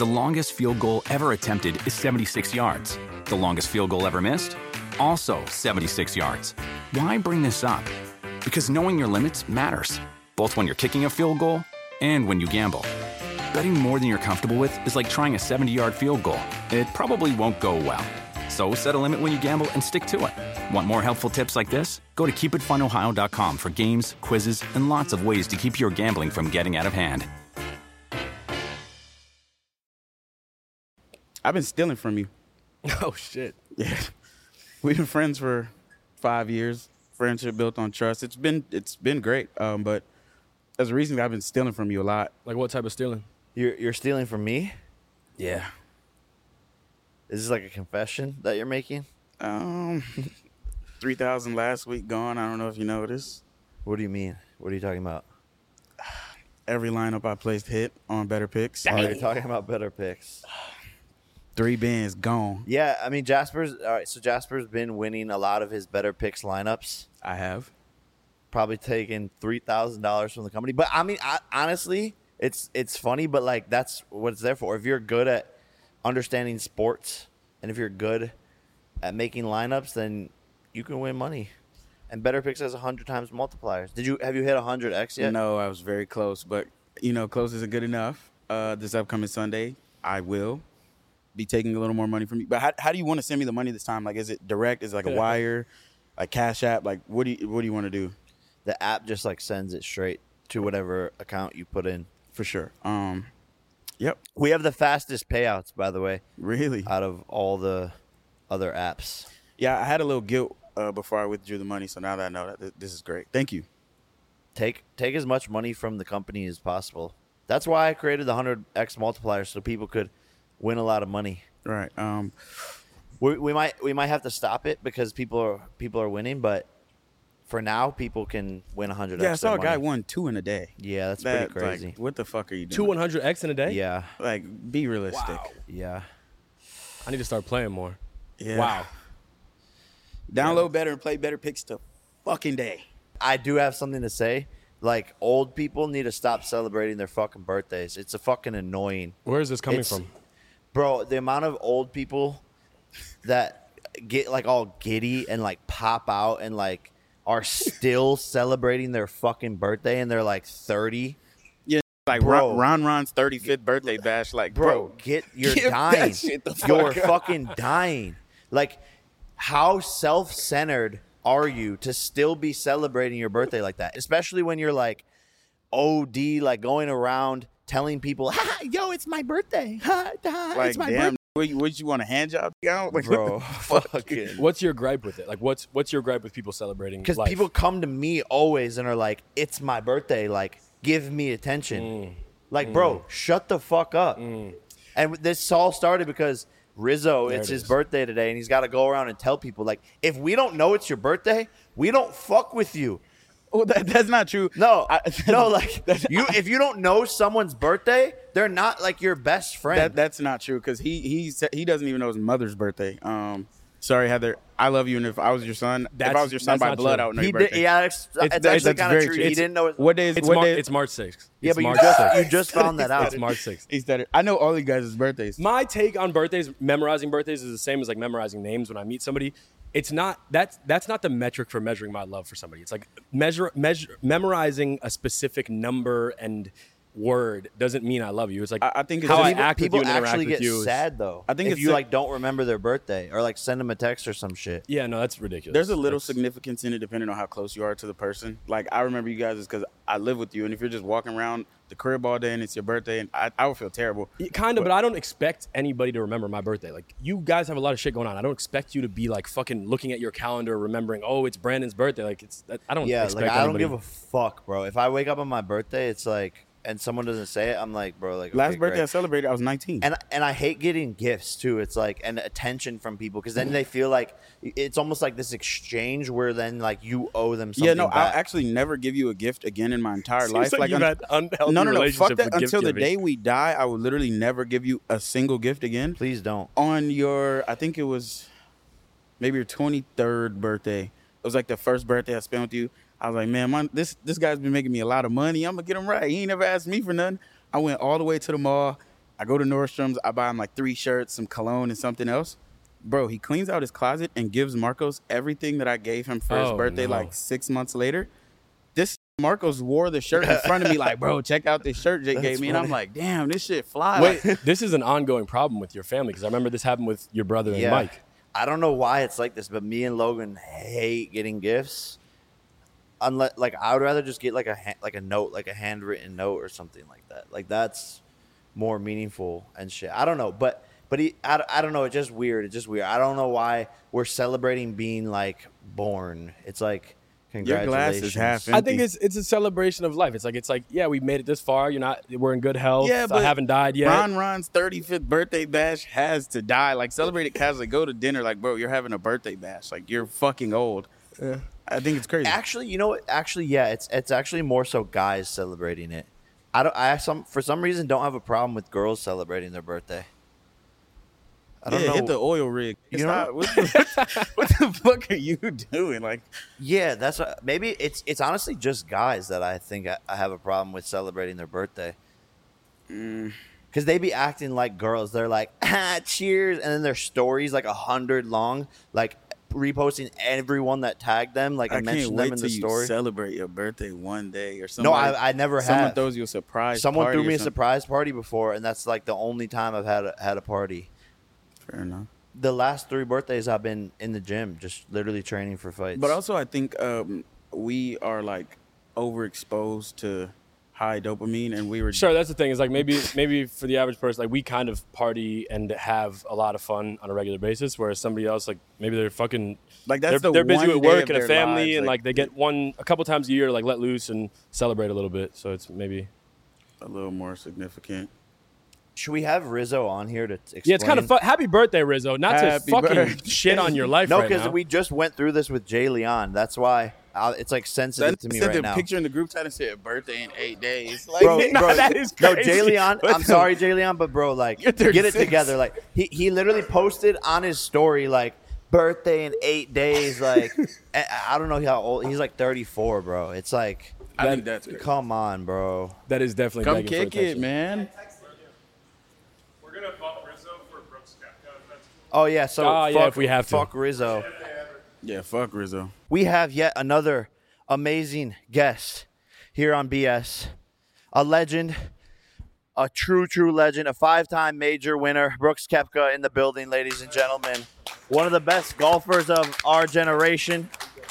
The longest field goal ever attempted is 76 yards. The longest field goal ever missed? Also 76 yards. Why bring this up? Because knowing your limits matters, both when you're kicking a field goal and when you gamble. Betting more than you're comfortable with is like trying a 70-yard field goal. It probably won't go well. So set a limit when you gamble and stick to it. Want more helpful tips like this? Go to keepitfunohio.com for games, quizzes, and lots of ways to keep your gambling from getting out of hand. I've been stealing from you. Oh, shit. Yeah. We've been friends for 5 years. Friendship built on trust. It's been great. But there's a reason I've been stealing from you a lot. Like what type of stealing? You're stealing from me? Yeah. Is this like a confession that you're making? 3,000 last week gone. I don't know if you noticed. What do you mean? What are you talking about? Every lineup I placed hit on Better Picks. Oh, you're talking about Better Picks. 3 bins gone. Yeah, I mean, Jasper's been winning a lot of his Better Picks lineups. I have. Probably taking $3,000 from the company. But I mean, honestly, it's funny, but like that's what it's there for. If you're good at understanding sports and if you're good at making lineups, then you can win money. And Better Picks has 100 times multipliers. Have you hit 100x yet? No, I was very close, but close isn't good enough. This upcoming Sunday, I will be taking a little more money from you. But how do you want to send me the money this time? Like, is it direct? Is it like a wire, like Cash App? Like, what do you want to do? The app just like sends it straight to whatever account you put in. For sure. Yep. We have the fastest payouts, by the way. Really? Out of all the other apps. Yeah, I had a little guilt before I withdrew the money, so now that I know that, this is great. Thank you. Take as much money from the company as possible. That's why I created the 100x multiplier so people could win a lot of money. Right. We might have to stop it because people are winning, but for now, people can win 100x. Yeah, I saw a guy won 2 in a day. Yeah, that's pretty crazy. Like, what the fuck are you doing? 2 100x in a day? Yeah. Like, be realistic. Wow. Yeah. I need to start playing more. Yeah. Wow. Download Better and play Better Picks to fucking day. I do have something to say. Like, old people need to stop celebrating their fucking birthdays. It's a fucking annoying. Where is this coming from? Bro, the amount of old people that get like all giddy and like pop out and like are still celebrating their fucking birthday and they're like 30. Yeah, like Bro. Ron's 35th you're bash. Like, bro, you're give dying. that shit the fuck You're up. fucking dying. Like, how self-centered are you to still be celebrating your birthday like that? Especially when you're like OD, like going around telling people, ha, yo, it's my birthday. Ha, ha, like, it's my damn, birthday. what you want a hand job? Like, Bro, what the fuck? fucking. What's your gripe with it? Like, what's your gripe with people celebrating? Because life? people come to me always and are like, it's my birthday. Like, give me attention. Bro, shut the fuck up. And this all started because Rizzo, it's his birthday today, and he's got to go around and tell people, like, if we don't know it's your birthday, we don't fuck with you. Oh, that's not true. No, if you don't know someone's birthday, they're not like your best friend. That's not true because he doesn't even know his mother's birthday. Sorry, Heather. I love you, and if I was your son, by blood, I would know your birthday. It's actually kind of true. He didn't know. What day is It's March 6th. Yeah, but March you 6th. just found that out. It's March 6th. He said it. I know all you guys' birthdays. My take on birthdays, memorizing birthdays, is the same as like memorizing names when I meet somebody. It's not that's not the metric for measuring my love for somebody. It's like memorizing a specific number and word doesn't mean I love you. It's like I think it's how just, I act with people you and interact actually with get you. sad though. I think if it's you a- like don't remember their birthday or like send them a text or some shit. Yeah, no, that's ridiculous. There's a little That's- significance in it depending on how close you are to the person. Like, I remember you guys is because I live with you, and if you're just walking around the crib all day and it's your birthday, and I would feel terrible. Kind of, but I don't expect anybody to remember my birthday. Like, you guys have a lot of shit going on. I don't expect you to be like fucking looking at your calendar, remembering, oh, it's Brandon's birthday. Like, I don't Yeah, expect like I don't anybody. give a fuck, bro. If I wake up on my birthday, it's like, and someone doesn't say it, I'm like, bro, like Last okay, birthday I great. celebrated, I was 19. And I hate getting gifts too. It's like and attention from people because then they feel like it's almost like this exchange where then like you owe them something. Yeah, no, I'll back. actually never give you a gift again in my entire Seems life. like you've had unhealthy no, fuck relationships that. with gift Until the giving. day we die, I would literally never give you a single gift again. Please don't. On your, I think it was maybe your 23rd birthday. It was like the first birthday I spent with you. I was like, man, this guy's been making me a lot of money. I'm gonna get him right. He ain't never asked me for nothing. I went all the way to the mall. I go to Nordstrom's. I buy him like 3 shirts, some cologne, and something else. Bro, he cleans out his closet and gives Marcos everything that I gave him for his birthday like 6 months later. This Marcos wore the shirt in front of me like, bro, check out this shirt Jake gave me. And I'm like, damn, this shit fly. Wait, this is an ongoing problem with your family because I remember this happened with your brother and Mike. I don't know why it's like this, but me and Logan hate getting gifts. Unless, like, I would rather just get like a note, like a handwritten note or something like that. Like that's more meaningful and shit. I don't know, but I don't know. It's just weird. It's just weird. I don't know why we're celebrating being like born. It's like your glass is half empty. I think it's a celebration of life. It's like yeah, we made it this far. We're in good health. Yeah, but I haven't died yet. Ron's 35th birthday bash has to die. Like celebrate it casually. Go to dinner. Like bro, you're having a birthday bash. Like you're fucking old. Yeah. I think it's crazy. Actually, you know what? Actually, yeah, it's actually more so guys celebrating it. For some reason don't have a problem with girls celebrating their birthday. I don't know. Hit the oil rig. You know what the fuck are you doing? Like, yeah, maybe it's honestly just guys that I think I have a problem with celebrating their birthday. Because they be acting like girls. They're like, cheers, and then their stories like 100 long, like reposting everyone that tagged them, like and mentioned them in the story. You celebrate your birthday one day or something. No, I never have. Someone throws you a surprise. Someone threw me a surprise party before, and that's like the only time I've had a party. Fair enough. The last 3 birthdays I've been in the gym, just literally training for fights. But also, I think we are like overexposed to high dopamine, and we were sure. That's the thing. Is like maybe for the average person, like we kind of party and have a lot of fun on a regular basis, whereas somebody else, like maybe they're fucking like that's they're busy with work and a family, lives, and like they get a couple times a year, like let loose and celebrate a little bit. So it's maybe a little more significant. Should we have Rizzo on here to explain? Yeah, it's kind of fun. Happy birthday, Rizzo. Not to fucking shit on your life right now. No, because we just went through this with Jay Leon. That's why it's like sensitive to me right now. Sent a picture in the group chat and said birthday in 8 days. Like, bro, that is crazy. No, Jay Leon, I'm sorry, Jay Leon, but bro, like, get it together. Like, he literally posted on his story, like, birthday in 8 days. Like, I don't know how old. He's like 34, bro. It's like, I think that's crazy. Come on, bro. That is definitely come kick it, man. We're gonna bump Rizzo for Brooks Koepka. Oh yeah, so if we have to. Fuck Rizzo. Yeah, fuck Rizzo. We have yet another amazing guest here on BS. A legend, a true legend, a 5-time major winner, Brooks Koepka in the building, ladies and gentlemen. One of the best golfers of our generation.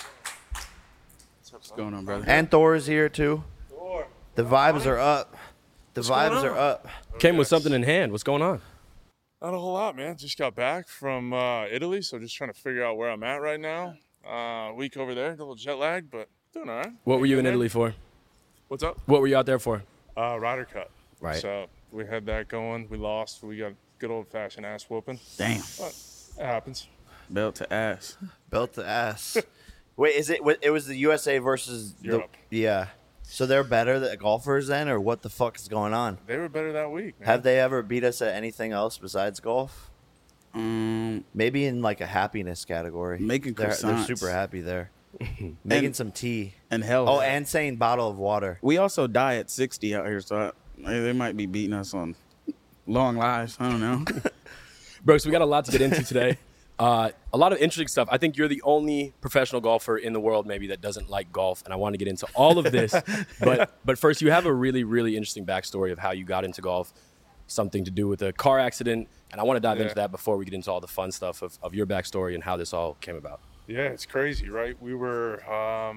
What's going on, brother? And Thor is here too. The vibes are up. The vibes are up. Came with something in hand. What's going on? Not a whole lot, man. Just got back from Italy, so just trying to figure out where I'm at right now. Week over there, a little jet lag, but doing all right. What were you in Italy for? What's up? What were you out there for? Ryder Cup. Right. So we had that going. We lost. We got good old-fashioned ass whooping. Damn. But it happens. Belt to ass. Belt to ass. Wait, it was the USA versus Europe. Yeah. So they're better the golfers then, or what the fuck is going on? They were better that week, man. Have they ever beat us at anything else besides golf? Maybe in like a happiness category. Making they're croissants. super happy there. Making some tea. And health. Oh, and saying bottle of water. We also die at 60 out here, so they might be beating us on long lives. I don't know. Brooks, we got a lot to get into today. A lot of interesting stuff. I think you're the only professional golfer in the world maybe that doesn't like golf, and I want to get into all of this. but first, you have a really, really interesting backstory of how you got into golf, something to do with a car accident, and I want to dive into that before we get into all the fun stuff of your backstory and how this all came about. Yeah, it's crazy, right? We were, I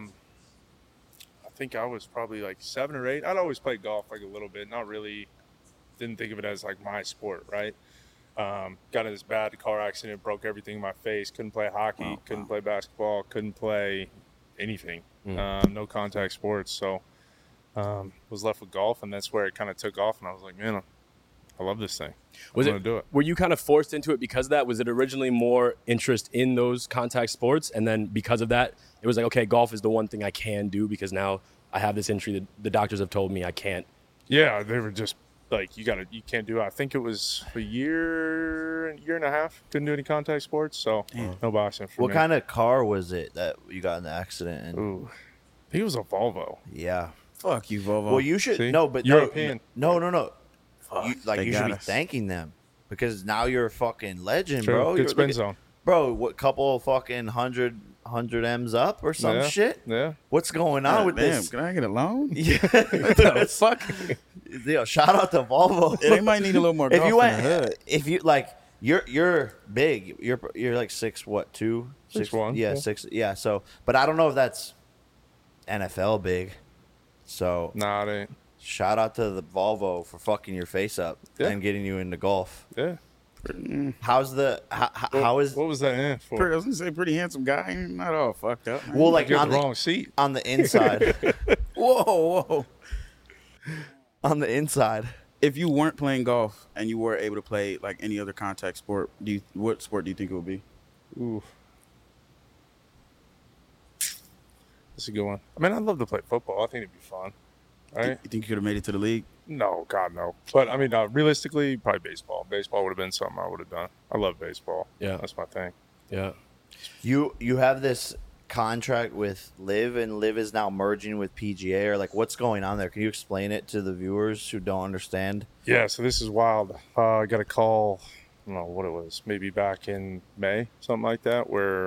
think I was probably like 7 or 8. I'd always played golf like a little bit, not really, didn't think of it as like my sport, right? Got in this bad car accident, broke everything in my face, couldn't play hockey, couldn't play basketball, couldn't play anything, no contact sports. So was left with golf, and that's where it kind of took off, and I was like, man, I love this thing. I'm going to do it. Were you kind of forced into it because of that? Was it originally more interest in those contact sports, and then because of that, it was like, okay, golf is the one thing I can do because now I have this injury that the doctors have told me I can't? Yeah, they were just like, you can't do it. I think it was a year and a half. Couldn't do any contact sports, so no boxing for me. What kind of car was it that you got in the accident in? Ooh, I think it was a Volvo. Yeah. Fuck you, Volvo. Well, you should See? no, but European. No. They you should got be us. thanking them because now you're a fucking legend, True. bro. Good You're- spin look at- zone. Bro, what couple of fucking 100 M's up or some Yeah, shit? yeah. What's going on with Damn, this? can I get a loan? Yeah. What the fuck? Yo, shout out to Volvo. Yeah, they might need a little more golf if you in the hood. went, if you like, you're big. You're like 6'2"? 6'1", Yeah, yeah. 6. Yeah. So, but I don't know if that's NFL big. So Nah, it ain't. shout out to the Volvo for fucking your face up Yeah. and getting you into golf. Yeah. How's the how is What was that in for? I was gonna say pretty handsome guy, not all fucked up. well like You're on the the, wrong seat. on the inside whoa. on the inside. If you weren't playing golf and you were able to play like any other contact sport, what sport do you think it would be? Ooh. That's a good one. I mean, I'd love to play football. I think it'd be fun. Right? You think you could have made it to the league? No, God, no. But I mean, realistically, probably baseball. Baseball would have been something I would have done. I love baseball. Yeah. That's my thing. Yeah. You have this contract with Live, and Live is now merging with PGA, or like what's going on there? Can you explain it to the viewers who don't understand? Yeah, so this is wild. I got a call, I don't know what it was, maybe back in May, something like that, where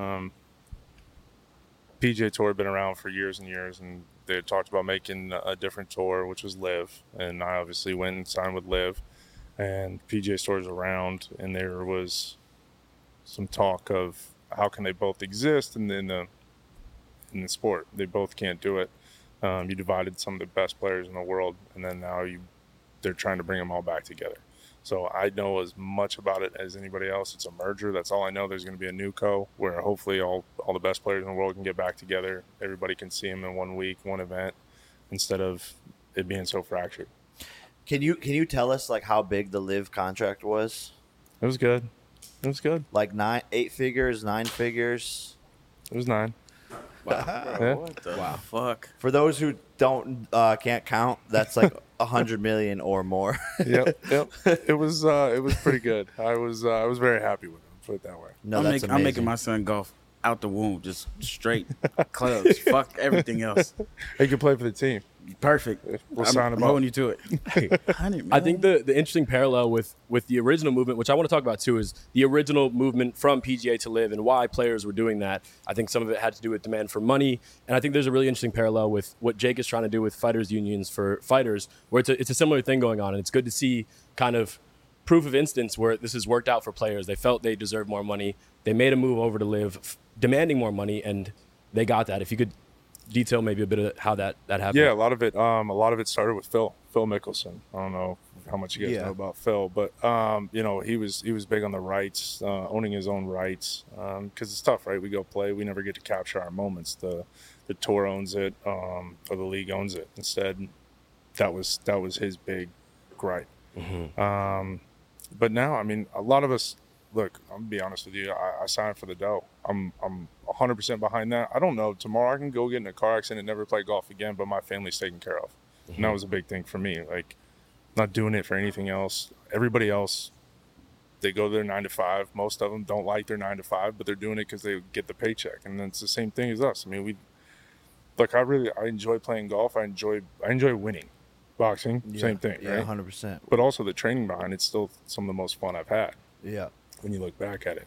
PGA Tour had been around for years and years, and they had talked about making a different tour, which was Live. And I obviously went and signed with Live, and PGA Tour's around, and there was some talk of how can they both exist in the sport. They both can't do it. You divided some of the best players in the world, and then now they're trying to bring them all back together. So I know as much about it as anybody else. It's a merger. That's all I know. There's going to be a new co where hopefully all the best players in the world can get back together. Everybody can see them in 1 week, one event, instead of it being so fractured. Can you tell us like how big the Live contract was? It was good. It was good. Like 8 figures, 9 figures? It was 9. Wow. Yeah. What the fuck? For those who can't count, that's like 100 million or more. Yep. It was pretty good. I was very happy with it. Put it that way. No, I'm that's making amazing. my son golf out the womb, just straight clubs. Fuck everything else. He could play for the team. Perfect. We'll I'm, sign him I'm up. holding you to it. 100 I think the interesting parallel with the original movement, which I want to talk about too, is the original movement from PGA to Live and why players were doing that. I think some of it had to do with demand for money, and I think there's a really interesting parallel with what Jake is trying to do with fighters unions for fighters, where it's a similar thing going on, and it's good to see kind of proof of instance where this has worked out for players. They felt they deserved more money. They made a move over to Live, demanding more money, and they got that. If you could detail maybe a bit of how that happened. Yeah, a lot of it started with Phil Mickelson. I don't know how much you guys know about Phil, but he was big on the rights, owning his own rights, because it's tough, right? We go play, we never get to capture our moments. The tour owns it, or the league owns it. Instead, that was his big gripe. Mm-hmm. But now, I mean, a lot of us. Look, I'm gonna be honest with you. I signed for the dough. I'm 100% behind that. I don't know. Tomorrow I can go get in a car accident and never play golf again, but my family's taken care of. And that was a big thing for me. Like, not doing it for anything else. Everybody else, they go to their 9 to 5. Most of them don't like their 9 to 5, but they're doing it because they get the paycheck. And it's the same thing as us. I mean, I enjoy playing golf. I enjoy winning. Boxing, same thing, Yeah, right? 100%. But also the training behind it's still some of the most fun I've had Yeah. when you look back at it.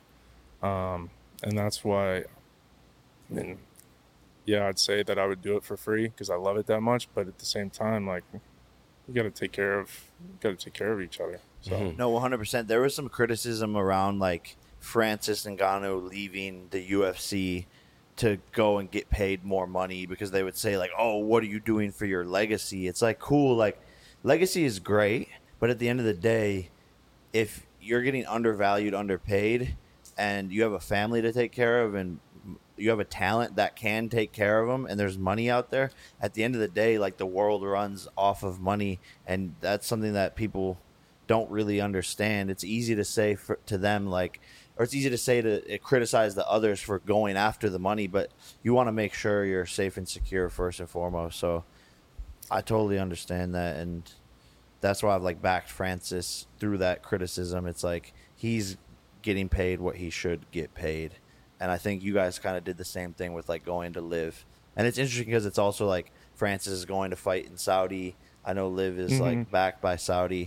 And that's why, I mean, yeah, I'd say that I would do it for free because I love it that much. But at the same time, like, you got to take care of each other. So No, 100%. There was some criticism around like Francis Ngannou leaving the UFC to go and get paid more money because they would say like, "Oh, what are you doing for your legacy?" It's like, cool, like legacy is great, but at the end of the day, if you're getting undervalued, underpaid, and you have a family to take care of and you have a talent that can take care of them and there's money out there, at the end of the day, like the world runs off of money, and that's something that people don't really understand. It's easy to say to them like, or it's easy to say to criticize the others for going after the money, but you want to make sure you're safe and secure first and foremost. So I totally understand that, and that's why I've like backed Francis through that criticism. It's like he's getting paid what he should get paid, and I think you guys kind of did the same thing with like going to Live. And it's interesting because it's also like Francis is going to fight in Saudi. I know Liv is like backed by Saudi.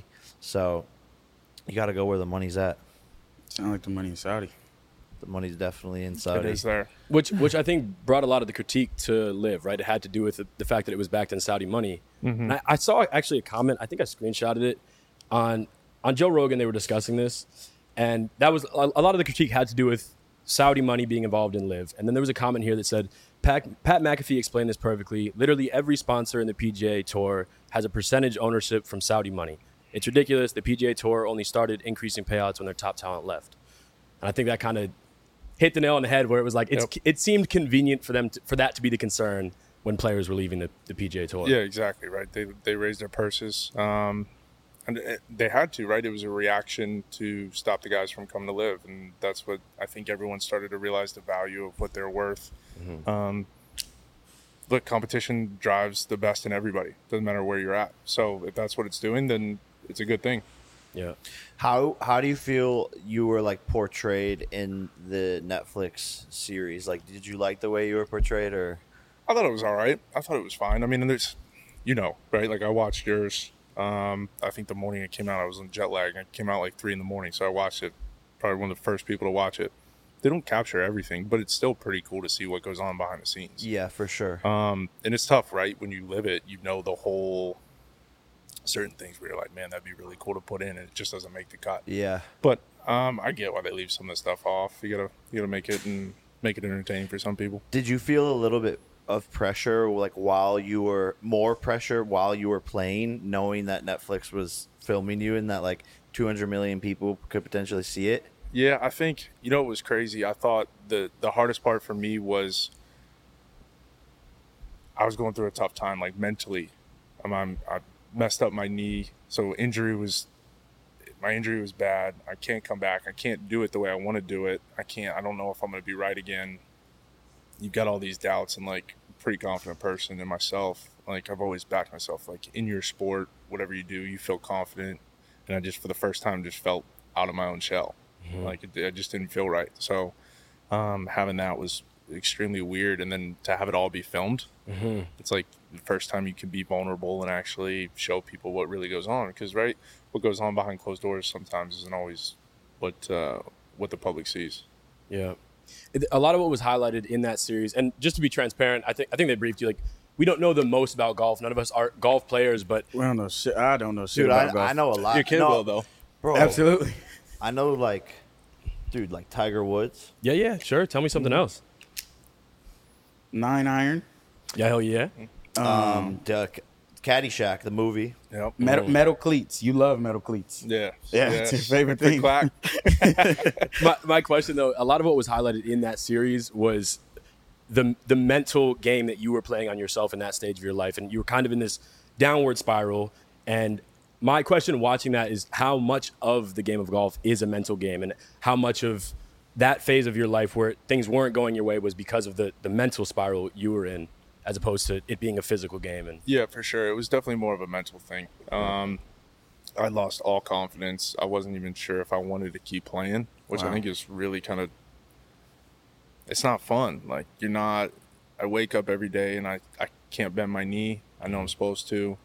So you got to go where the money's at. Sound like the money in Saudi. The money's definitely in It Saudi. is there. Which I think brought a lot of the critique to Live, right? It had to do with the fact that it was backed in Saudi money. And I saw actually a comment, I think I screenshotted it, on Joe Rogan. They were discussing this, and that was a lot of the critique had to do with Saudi money being involved in Live. And then there was a comment here that said, Pat McAfee explained this perfectly. Literally every sponsor in the PGA Tour has a percentage ownership from Saudi money. It's ridiculous. The PGA Tour only started increasing payouts when their top talent left. And I think that kind of hit the nail on the head, where it was like it seemed convenient for them for that to be the concern when players were leaving the PGA Tour. Yeah, exactly, right. They raised their purses, and they had to, right? It was a reaction to stop the guys from coming to Live, and that's what I think everyone started to realize the value of what they're worth. Look, competition drives the best in everybody. Doesn't matter where you're at. So if that's what it's doing, then it's a good thing. Yeah. How do you feel you were like portrayed in the Netflix series? Like, did you like the way you were portrayed, or? I thought it was all right. I thought it was fine. I mean, and there's, right? Like I watched yours. I think the morning it came out, I was on jet lag. It came out like 3 a.m, so I watched it. Probably one of the first people to watch it. They don't capture everything, but it's still pretty cool to see what goes on behind the scenes. Yeah, for sure. And it's tough, right? When you live it, the whole certain things where you're like, man, that'd be really cool to put in, and it just doesn't make the cut. Yeah. But I get why they leave some of the stuff off. You gotta make it entertaining for some people. Did you feel a little bit of pressure, like while you were playing, knowing that Netflix was filming you and that like 200 million people could potentially see it? Yeah, I think, it was crazy. I thought the hardest part for me was I was going through a tough time, like mentally. I messed up my knee, so my injury was bad. I can't come back. I can't do it the way I want to do it. I don't know if I'm going to be right again. You've got all these doubts, and like a pretty confident person in myself. Like I've always backed myself, like in your sport, whatever you do, you feel confident. And I just, for the first time, just felt out of my own shell. Like I just didn't feel right. So having that was extremely weird. And then to have it all be filmed, it's like the first time you can be vulnerable and actually show people what really goes on. Because, right, what goes on behind closed doors sometimes isn't always what the public sees. Yeah. A lot of what was highlighted in that series, and just to be transparent, I think they briefed you, like, we don't know the most about golf. None of us are golf players, but We don't know shit. I don't know shit Dude, about golf. I know a lot. your kid will, though. Bro, Absolutely. I know like Tiger Woods. Yeah, sure. Tell me something else. 9 iron. Yeah, hell yeah. Caddyshack, the movie. Yep. Metal cleats. You love metal cleats. Yeah. Yeah, it's your favorite Click, thing. clack. My question, though, a lot of what was highlighted in that series was the mental game that you were playing on yourself in that stage of your life, and you were kind of in this downward spiral. And my question watching that is how much of the game of golf is a mental game, and how much of that phase of your life where things weren't going your way was because of the mental spiral you were in, as opposed to it being a physical game. And Yeah, for sure. It was definitely more of a mental thing. I lost all confidence. I wasn't even sure if I wanted to keep playing, which I think is really kind of, it's not fun. Like I wake up every day and I can't bend my knee. I know I'm supposed to.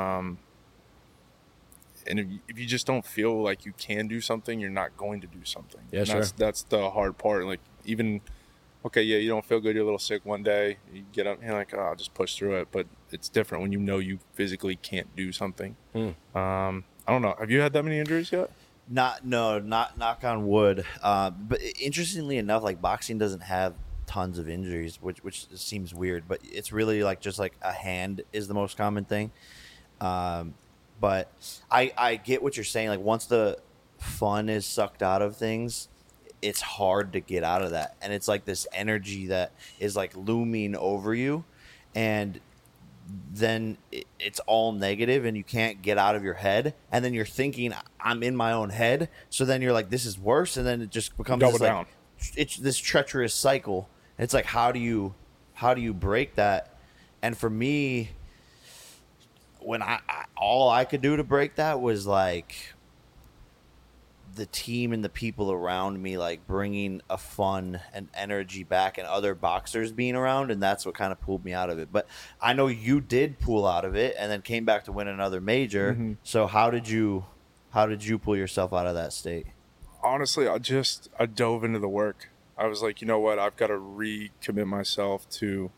And if you just don't feel like you can do something, you're not going to do something. Yeah, and sure. That's the hard part. Like even, okay, yeah, you don't feel good. You're a little sick one day. You get up and you're like, oh, I'll just push through it. But it's different when you know you physically can't do something. I don't know. Have you had that many injuries yet? Not knock on wood. But interestingly enough, like boxing doesn't have tons of injuries, which seems weird. But it's really like just like a hand is the most common thing. But I get what you're saying. Like once the fun is sucked out of things, it's hard to get out of that. And it's like this energy that is like looming over you, and then it's all negative and you can't get out of your head. And then you're thinking, I'm in my own head. So then you're like, this is worse. And then it just becomes Double this, down. Like, it's this treacherous cycle. And it's like, how do you break that? And for me, when I all I could do to break that was like the team and the people around me, like bringing a fun and energy back, and other boxers being around, and that's what kind of pulled me out of it. But I know you did pull out of it and then came back to win another major. So how did you How did you pull yourself out of that state? Honestly, I dove into the work. I was like, you know what? I've got to recommit myself to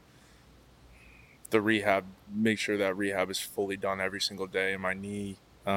the rehab, make sure that rehab is fully done every single day in my knee.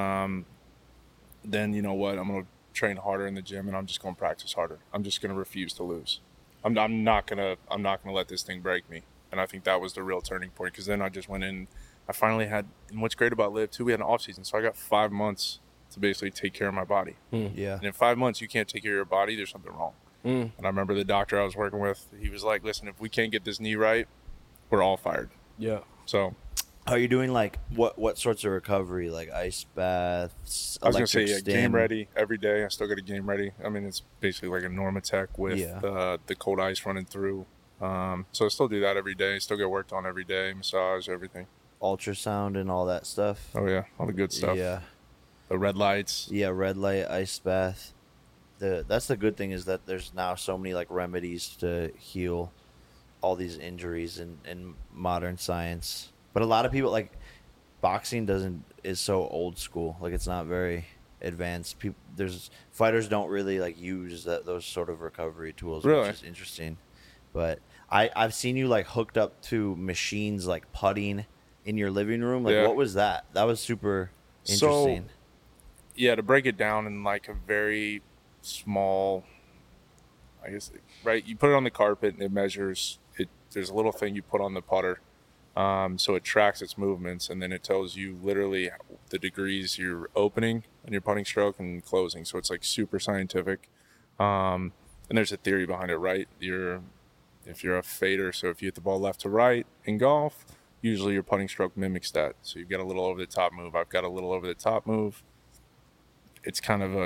Then you know what? I'm going to train harder in the gym, and I'm just going to practice harder. I'm just going to refuse to lose. I'm not going to let this thing break me. And I think that was the real turning point, because then I just went in. I finally had, and what's great about Live too, we had an off season. So I got 5 months to basically take care of my body. Yeah. And in 5 months, you can't take care of your body, there's something wrong. And I remember the doctor I was working with, he was like, listen, if we can't get this knee right, we're all fired. Yeah. So Are you doing like what sorts of recovery, like ice baths? I was going to say, electric game stim? ready every day. I still got a game ready. I mean, it's basically like a Normatec with the cold ice running through. So I still do that every day. Still get worked on every day, massage, everything. Ultrasound and all that stuff. Oh, yeah. All the good stuff. Yeah. The red lights. Yeah, red light, ice bath. That's the good thing, is that there's now so many like remedies to heal all these injuries in modern science. But a lot of people, like, boxing is so old school. Like, it's not very advanced. Fighters don't really like use those sort of recovery tools, Really? which is interesting. But I've seen you like hooked up to machines like putting in your living room. Like, Yeah. what was that? That was super interesting. Yeah, to break it down in like a very small, I guess, right? You put it on the carpet and it measures it. There's a little thing you put on the putter. So it tracks its movements, and then it tells you literally the degrees you're opening on your putting stroke and closing. So it's like super scientific. And there's a theory behind it, right? If you're a fader, so if you hit the ball left to right in golf, usually your putting stroke mimics that. So you've got a little over the top move. I've got a little over the top move. It's kind of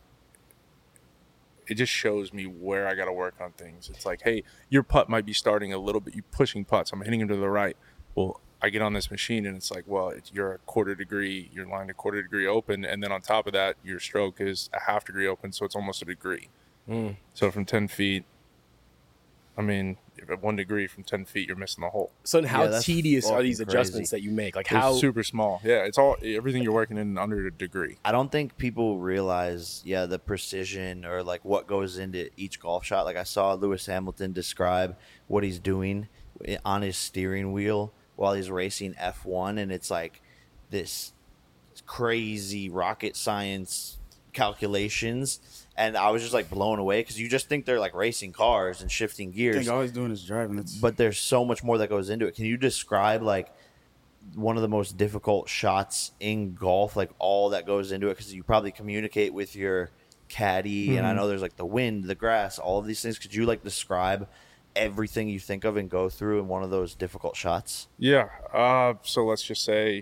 it just shows me where I got to work on things. It's like, hey, your putt might be starting a little bit. You're pushing putts. I'm hitting them to the right. Well, I get on this machine and it's like, well, you're a quarter degree. You're lined a quarter degree open. And then on top of that, your stroke is a half degree open. So it's almost a degree. So from 10 feet, I mean, at 1 degree from 10 feet, you're missing the hole. So then how Yeah, that's tedious are these fucking adjustments crazy. that you make? Like It's how super small. Yeah, it's all everything you're working in under a degree. I don't think people realize, the precision or like what goes into each golf shot. Like, I saw Lewis Hamilton describe what he's doing on his steering wheel while he's racing F1, and it's like this crazy rocket science calculations. And I was just like blown away, because you just think they're like racing cars and shifting I gears, think all he's doing is driving. but there's so much more that goes into it. Can you describe like one of the most difficult shots in golf, like all that goes into it? Because you probably communicate with your caddy, and I know there's like the wind, the grass, all of these things. Could you like describe everything you think of and go through in one of those difficult shots? Yeah. So let's just say,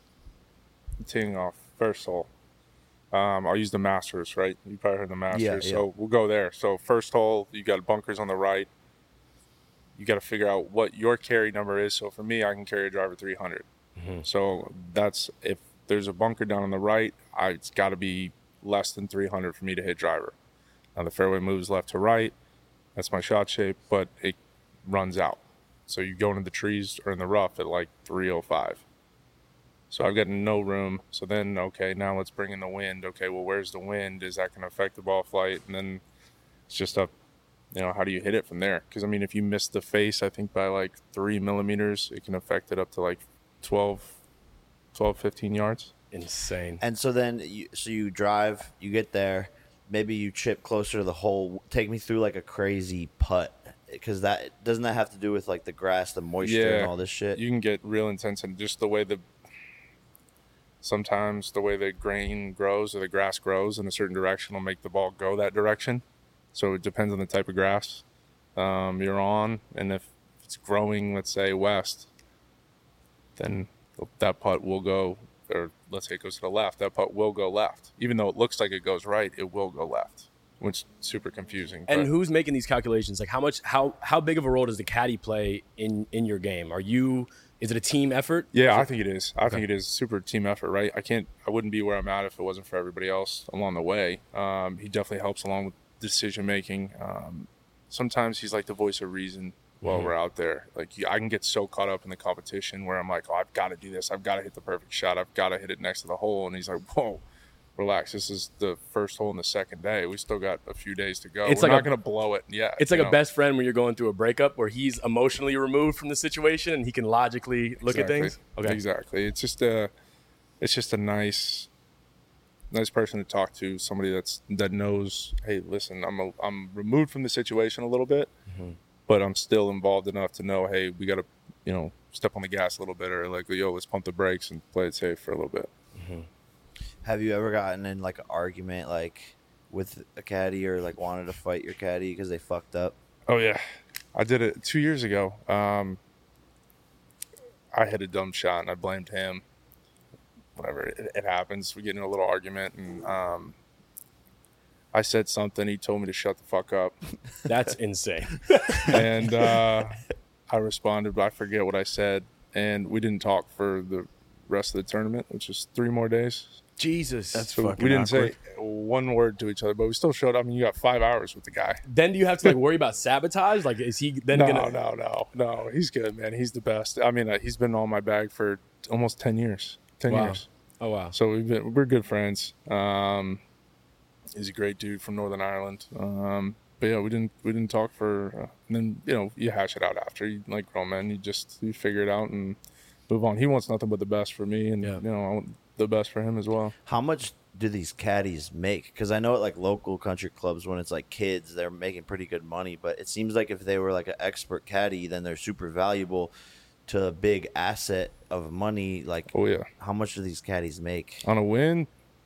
teeing off first hole. I'll use the Masters, right? You probably heard the Masters. Yeah. So we'll go there. So first hole, you got bunkers on the right. You got to figure out what your carry number is. So for me, I can carry a driver 300. So that's, if there's a bunker down on the right, it's got to be less than 300 for me to hit driver. Now the fairway moves left to right. That's my shot shape, but it runs out. So you go into the trees or in the rough at like 305. So I've got no room. So then, okay, now let's bring in the wind. Okay, well, where's the wind? Is that going to affect the ball flight? And then it's just up, how do you hit it from there? Because, I mean, if you miss the face, I think by like 3 millimeters, it can affect it up to like 12, 15 yards. insane? And so then you drive, you get there, maybe you chip closer to the hole. Take me through like a crazy putt, because doesn't that have to do with like the grass, the moisture, and all this shit? You can get real intense, and just sometimes the way the grain grows or the grass grows in a certain direction will make the ball go that direction. So it depends on the type of grass you're on. And if it's growing, let's say west, then that putt will go, or let's say it goes to the left, that putt will go left. Even though it looks like it goes right, it will go left, which is super confusing. And but- who's making these calculations? Like how big of a role does the caddy play in your game? Is it a team effort? Yeah, I think it is. I think it is super team effort, right? I wouldn't be where I'm at if it wasn't for everybody else along the way. He definitely helps along with decision making. Sometimes he's like the voice of reason while we're out there. Like I can get so caught up in the competition where I'm like, oh, I've got to do this. I've got to hit the perfect shot. I've got to hit it next to the hole. And he's like, whoa, relax. This is the first hole in the second day. We still got a few days to go. It's We're like not going to blow it yet. It's like a best friend when you're going through a breakup where he's emotionally removed from the situation and he can logically look at things. Okay. Exactly. It's just a nice person to talk to. Somebody that knows, hey, listen, I'm removed from the situation a little bit, but I'm still involved enough to know, hey, we got to, step on the gas a little bit, or like, yo, let's pump the brakes and play it safe for a little bit. Have you ever gotten in like an argument like with a caddy, or like wanted to fight your caddy because they fucked up? Oh yeah, I did it 2 years ago. I hit a dumb shot and I blamed him. Whatever, it happens. We get in a little argument, and I said something. He told me to shut the fuck up. That's insane. And I responded, but I forget what I said. And we didn't talk for the rest of the tournament, which is 3 more days. Jesus. That's So fucking we didn't awkward. say one word to each other, but we still showed up. I mean, you got 5 hours with the guy. Then do you have to like worry about sabotage? Like, is he then gonna? No. He's good, man. He's the best. I mean, he's been on my bag for almost 10 years. 10 Wow. years. Oh wow. So we're good friends. He's a great dude from Northern Ireland. But yeah, we didn't talk for. And then you hash it out after. You like grown men. You figure it out and move on. He wants nothing but the best for me, and I want the best for him as well. How much do these caddies make? Because I know at like local country clubs, when it's like kids, they're making pretty good money. But it seems like if they were like an expert caddy, then they're super valuable to a big asset of money. Like, Oh yeah, how much do these caddies make? on a win,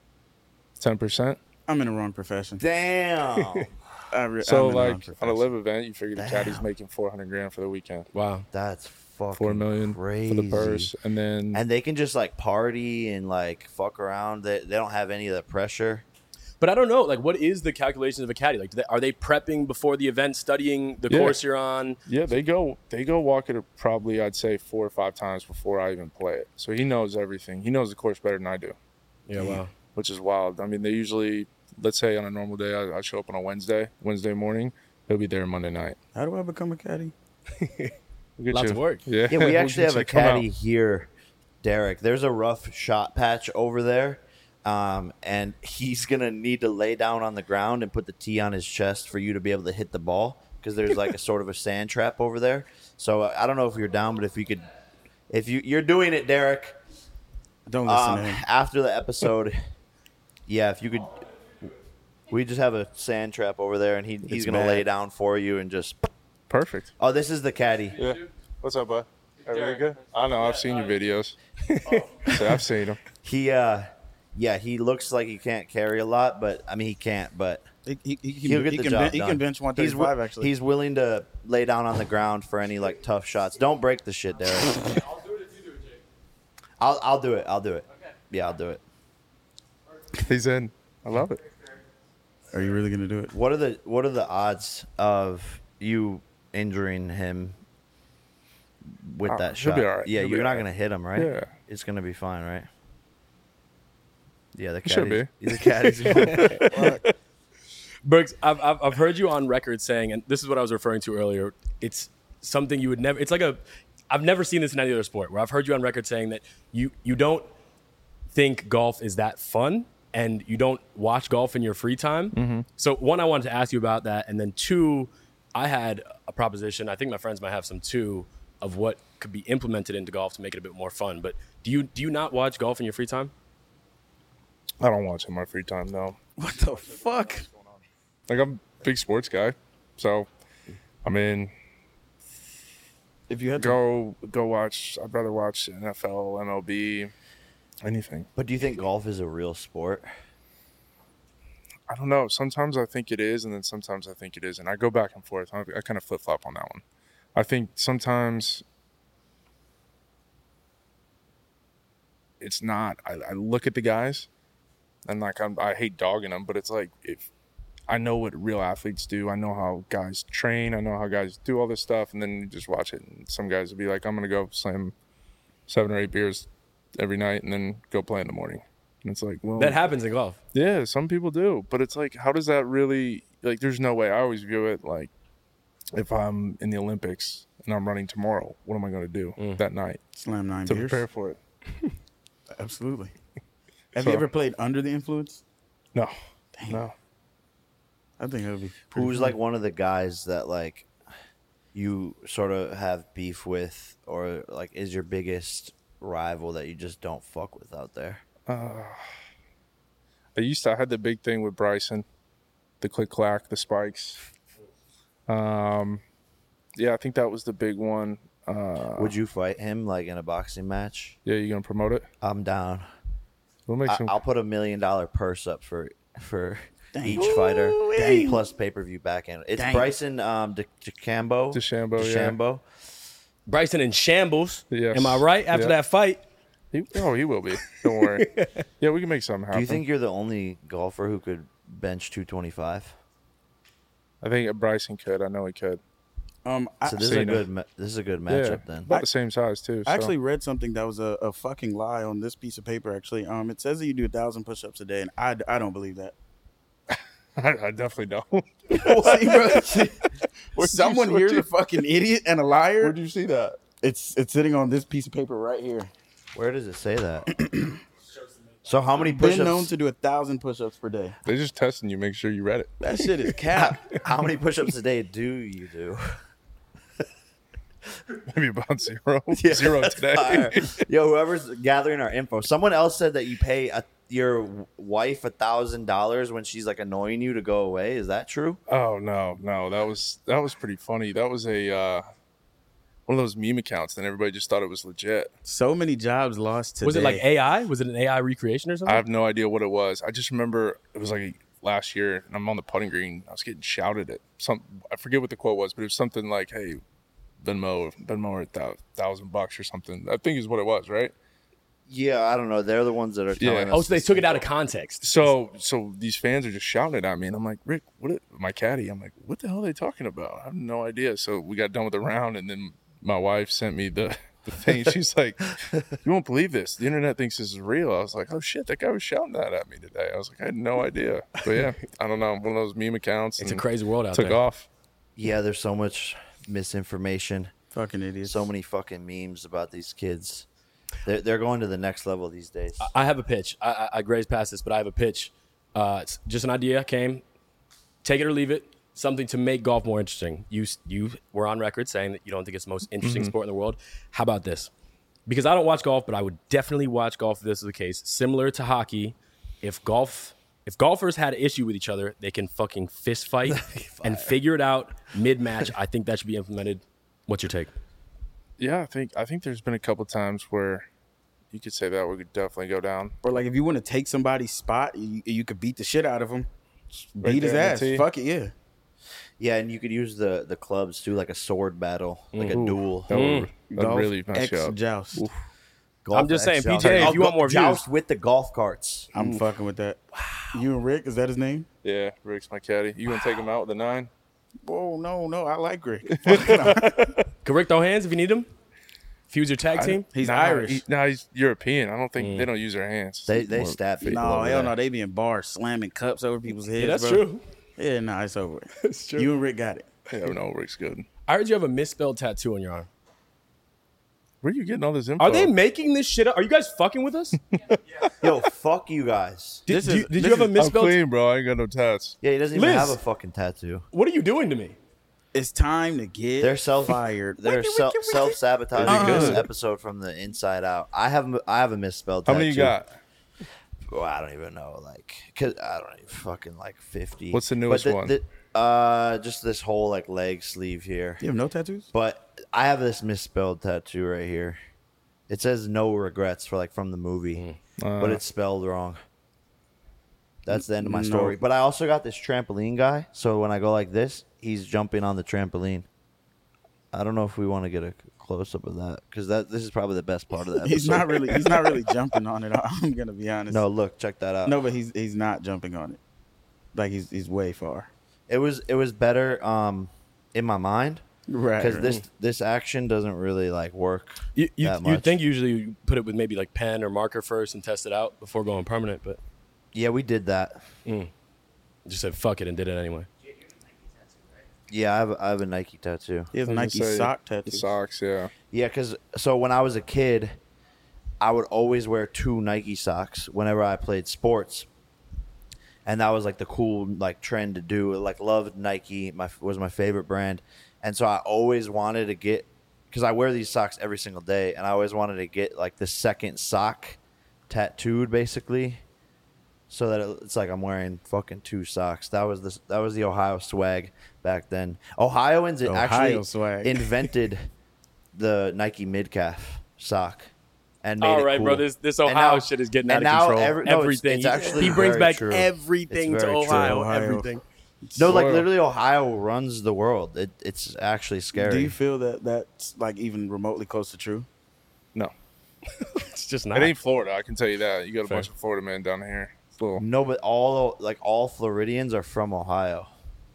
10%. I'm in the wrong profession. Damn. So I'm in the wrong like on a profession. live event, you figure the caddy's making $400,000 for the weekend. Wow. That's fucking $4 million crazy. for the purse, and then And they can just like party and like fuck around. They don't have any of the pressure. But I don't know. Like, what is the calculations of a caddy? Like, are they prepping before the event, studying the Yeah. course you're on? yeah, they go walk it probably I'd say 4 or 5 times before I even play it. So he knows everything. He knows the course better than I do, Yeah. Wow. which is wild. I mean, they usually, let's say on a normal day, I show up on a Wednesday morning. He'll be there Monday night. How do I become a caddy? We'll get Lots you- of work. Yeah, Yeah, we we'll actually get have you a to come out. caddy here, Derek. There's a rough shot patch over there, and he's gonna need to lay down on the ground and put the tee on his chest for you to be able to hit the ball, because there's like a sort of a sand trap over there. So I don't know if you're down, but if you're doing it, Derek, Don't listen to him. after the episode, yeah, if you could, we just have a sand trap over there, and he's It's gonna bad. lay down for you and just. Perfect. Oh, this is the caddy. Yeah. What's up, bud? Everything good? I know. I've seen your videos. So I've seen them. He looks like he can't carry a lot, but I mean he can't. But He'll he'll get the job He done. can bench 135 actually. He's willing to lay down on the ground for any like tough shots. Don't break the shit, Derek. I'll do it if you do it, Jake. I'll do it. I'll do it. Yeah, I'll do it. He's in. I love it. Are you really gonna do it? What are the odds of you injuring him with that he'll shot? be all right. Yeah, He'll be you're not all right. gonna hit him, right? Yeah. It's gonna be fine, right? Yeah, the He should caddy's- The caddy's. Brooks, I've heard you on record saying, and this is what I was referring to earlier. It's something you would never. It's like I've never seen this in any other sport where I've heard you on record saying that you don't think golf is that fun and you don't watch golf in your free time. Mm-hmm. So one, I wanted to ask you about that, and then two, I had a proposition. I think my friends might have some too of what could be implemented into golf to make it a bit more fun. But do you not watch golf in your free time? I don't watch in my free time, no. What the fuck? Like, I'm a big sports guy. So, I mean, If you had to, go watch. I'd rather watch NFL, MLB, anything. But do you think golf is a real sport? I don't know. Sometimes I think it is, and then sometimes I think it isn't. I go back and forth. I kind of flip-flop on that one. I think sometimes it's not. I look at the guys, and like I hate dogging them, but it's like if I know what real athletes do. I know how guys train. I know how guys do all this stuff, and then you just watch it. And some guys will be like, I'm going to go slam 7 or 8 beers every night and then go play in the morning. And it's like, well, That happens in golf. yeah, some people do, but it's like, how does that really, like, there's no way. I always view it like, if I'm in the Olympics and I'm running tomorrow, what am I going to do that night slam 9 to beers. prepare for it? Absolutely. Have you ever played under the influence? No. No. I think that would be pretty Who's fun. like one of the guys that like you sort of have beef with, or like is your biggest rival that you just don't fuck with out there? I had the big thing with Bryson, the click clack, the spikes. Yeah, I think that was the big one. Would you fight him like in a boxing match? Yeah, you gonna promote it? I'm down. We'll make some. I'll put $1 million purse up for Dang. each fighter. Ooh-wee. Plus pay-per-view back end. It's Dang. Bryson DeChambeau. DeChambeau, Bryson in shambles. Yes. Am I right? After Yeah. that fight, He will be. Don't worry. Yeah, we can make something happen. Do you think you're the only golfer who could bench 225? I think Bryson could. I know he could. So this is So, a you know. good this is a good Yeah, matchup then. about the same size too. I so. actually read something that was a fucking lie on this piece of paper. Actually, it says that you do 1,000 push-ups a day, and I don't believe that. I definitely don't. See, bro, was someone where'd here's a fucking idiot and a liar? Where'd you see that? It's sitting on this piece of paper right here. Where does it say that? So how many Been push-ups? known to do 1,000 push-ups per day. They're just testing you. Make sure you read it. That shit is cap. How many push-ups a day do you do? Maybe about zero today. Fire. Yo, whoever's gathering our info. Someone else said that you pay your wife $1,000 when she's like annoying you to go away. Is that true? Oh no, that was pretty funny. That was a one of those meme accounts, and everybody just thought it was legit. So many jobs lost today. was it like AI? Was it an AI recreation or something? I have no idea what it was. I just remember it was like last year, and I'm on the putting green. I was getting shouted at I forget what the quote was, but it was something like, "Hey, Venmo at $1,000 or something." I think is what it was, right? Yeah, I don't know. They're the ones that are telling Yeah. us. Oh, so they took it out of context. So these fans are just shouting it at me, and I'm like, Rick, my caddy? I'm like, what the hell are they talking about? I have no idea. So we got done with the round, and then my wife sent me the thing. She's like, you won't believe this. The internet thinks this is real. I was like, oh shit, that guy was shouting that at me today. I was like, I had no idea. But yeah, I don't know. One of those meme accounts. It's a and crazy world out took there. off. Yeah, there's so much misinformation. fucking idiots? So many fucking memes about these kids. They're going to the next level these days. I have a pitch. I grazed past this, but I have a pitch. It's just an idea came. Take it or leave it. Something to make golf more interesting. You were on record saying that you don't think it's the most interesting sport in the world. How about this? Because I don't watch golf, but I would definitely watch golf if this is the case. Similar to hockey, if golfers had an issue with each other, they can fucking fist fight and figure it out mid-match. I think that should be implemented. What's your take? Yeah, I think there's been a couple times where you could say that we could definitely go down. Or like if you want to take somebody's spot, you could beat the shit out of him. Right Beat his there on ass. the tee. Fuck it, yeah. Yeah, and you could use the clubs too, like a sword battle, like a duel. That would Golf really mess you X up. joust. Golf I'm just saying, X PJ, joust. if you want more joust views. with the golf carts. I'm fucking with that. Wow. You and Rick, is that his name? Yeah, Rick's my caddy. You gonna take him out with a 9? Whoa, no, I like Rick. Can Rick throw hands if you need him? If he was your tag team? He's Nah, Irish. He's European. I don't think they don't use their hands. They More stab people. No, over hell there. no. They be in bars slamming cups over people's heads. Yeah, that's bro. true. Yeah, nah, it's over. That's true. You and Rick got it. Yeah, no, Rick's good. I heard you have a misspelled tattoo on your arm. Where are you getting all this info? Are they making this shit up? Are you guys fucking with us? Yo, fuck you guys. Did, This did is- you, did this you have a is- I'm misspelled? clean, bro. I ain't got no tats. Yeah, he doesn't even Liz. have a fucking tattoo. What are you doing to me? It's time to get They're fired. They're self sabotaging Uh-uh. this episode from the inside out. I have a misspelled How tattoo. many you got? Well, I don't even know. Cause I don't even fucking 50. What's the newest one? Just this whole leg sleeve here. You have no tattoos? But I have this misspelled tattoo right here. It says no regrets for from the movie, but it's spelled wrong. That's the end of my No. story. But I also got this trampoline guy. So when I go like this, he's jumping on the trampoline. I don't know if we want to get a close up of that because this is probably the best part of that. He's not really jumping on it. I'm gonna be honest. No, look, check that out. No, but he's not jumping on it. Like he's way far. It was better in my mind Right. because this action doesn't really work. You that much. think usually you put it with maybe pen or marker first and test it out before going permanent, but Yeah, we did that. just said fuck it and did it anyway. Yeah, I have a Nike tattoo. He has I was Nike gonna say, sock The tattoos. socks, yeah. Yeah, because so when I was a kid, I would always wear 2 Nike socks whenever I played sports. And that was like the cool like trend to do. Like loved Nike, was my favorite brand. And so I always wanted to get, because I wear these socks every single day, and I always wanted to get like the second sock tattooed basically, so that it's like I'm wearing fucking 2 socks. That was the Ohio swag back then. Ohioans actually swag. invented the Nike mid-calf sock. And made All it right, cool. bro. This And Ohio now- shit is getting and out of now control. Everything. it's actually He brings very back true. everything It's to very true. Ohio. Ohio. Everything. No, like Soil. literally, Ohio runs the world. It's actually scary. Do you feel that that's like even remotely close to true? No, It's just not. it ain't Florida. I can tell you that. You got a Fair. bunch of Florida men down here. It's a little. No, but all Floridians are from Ohio.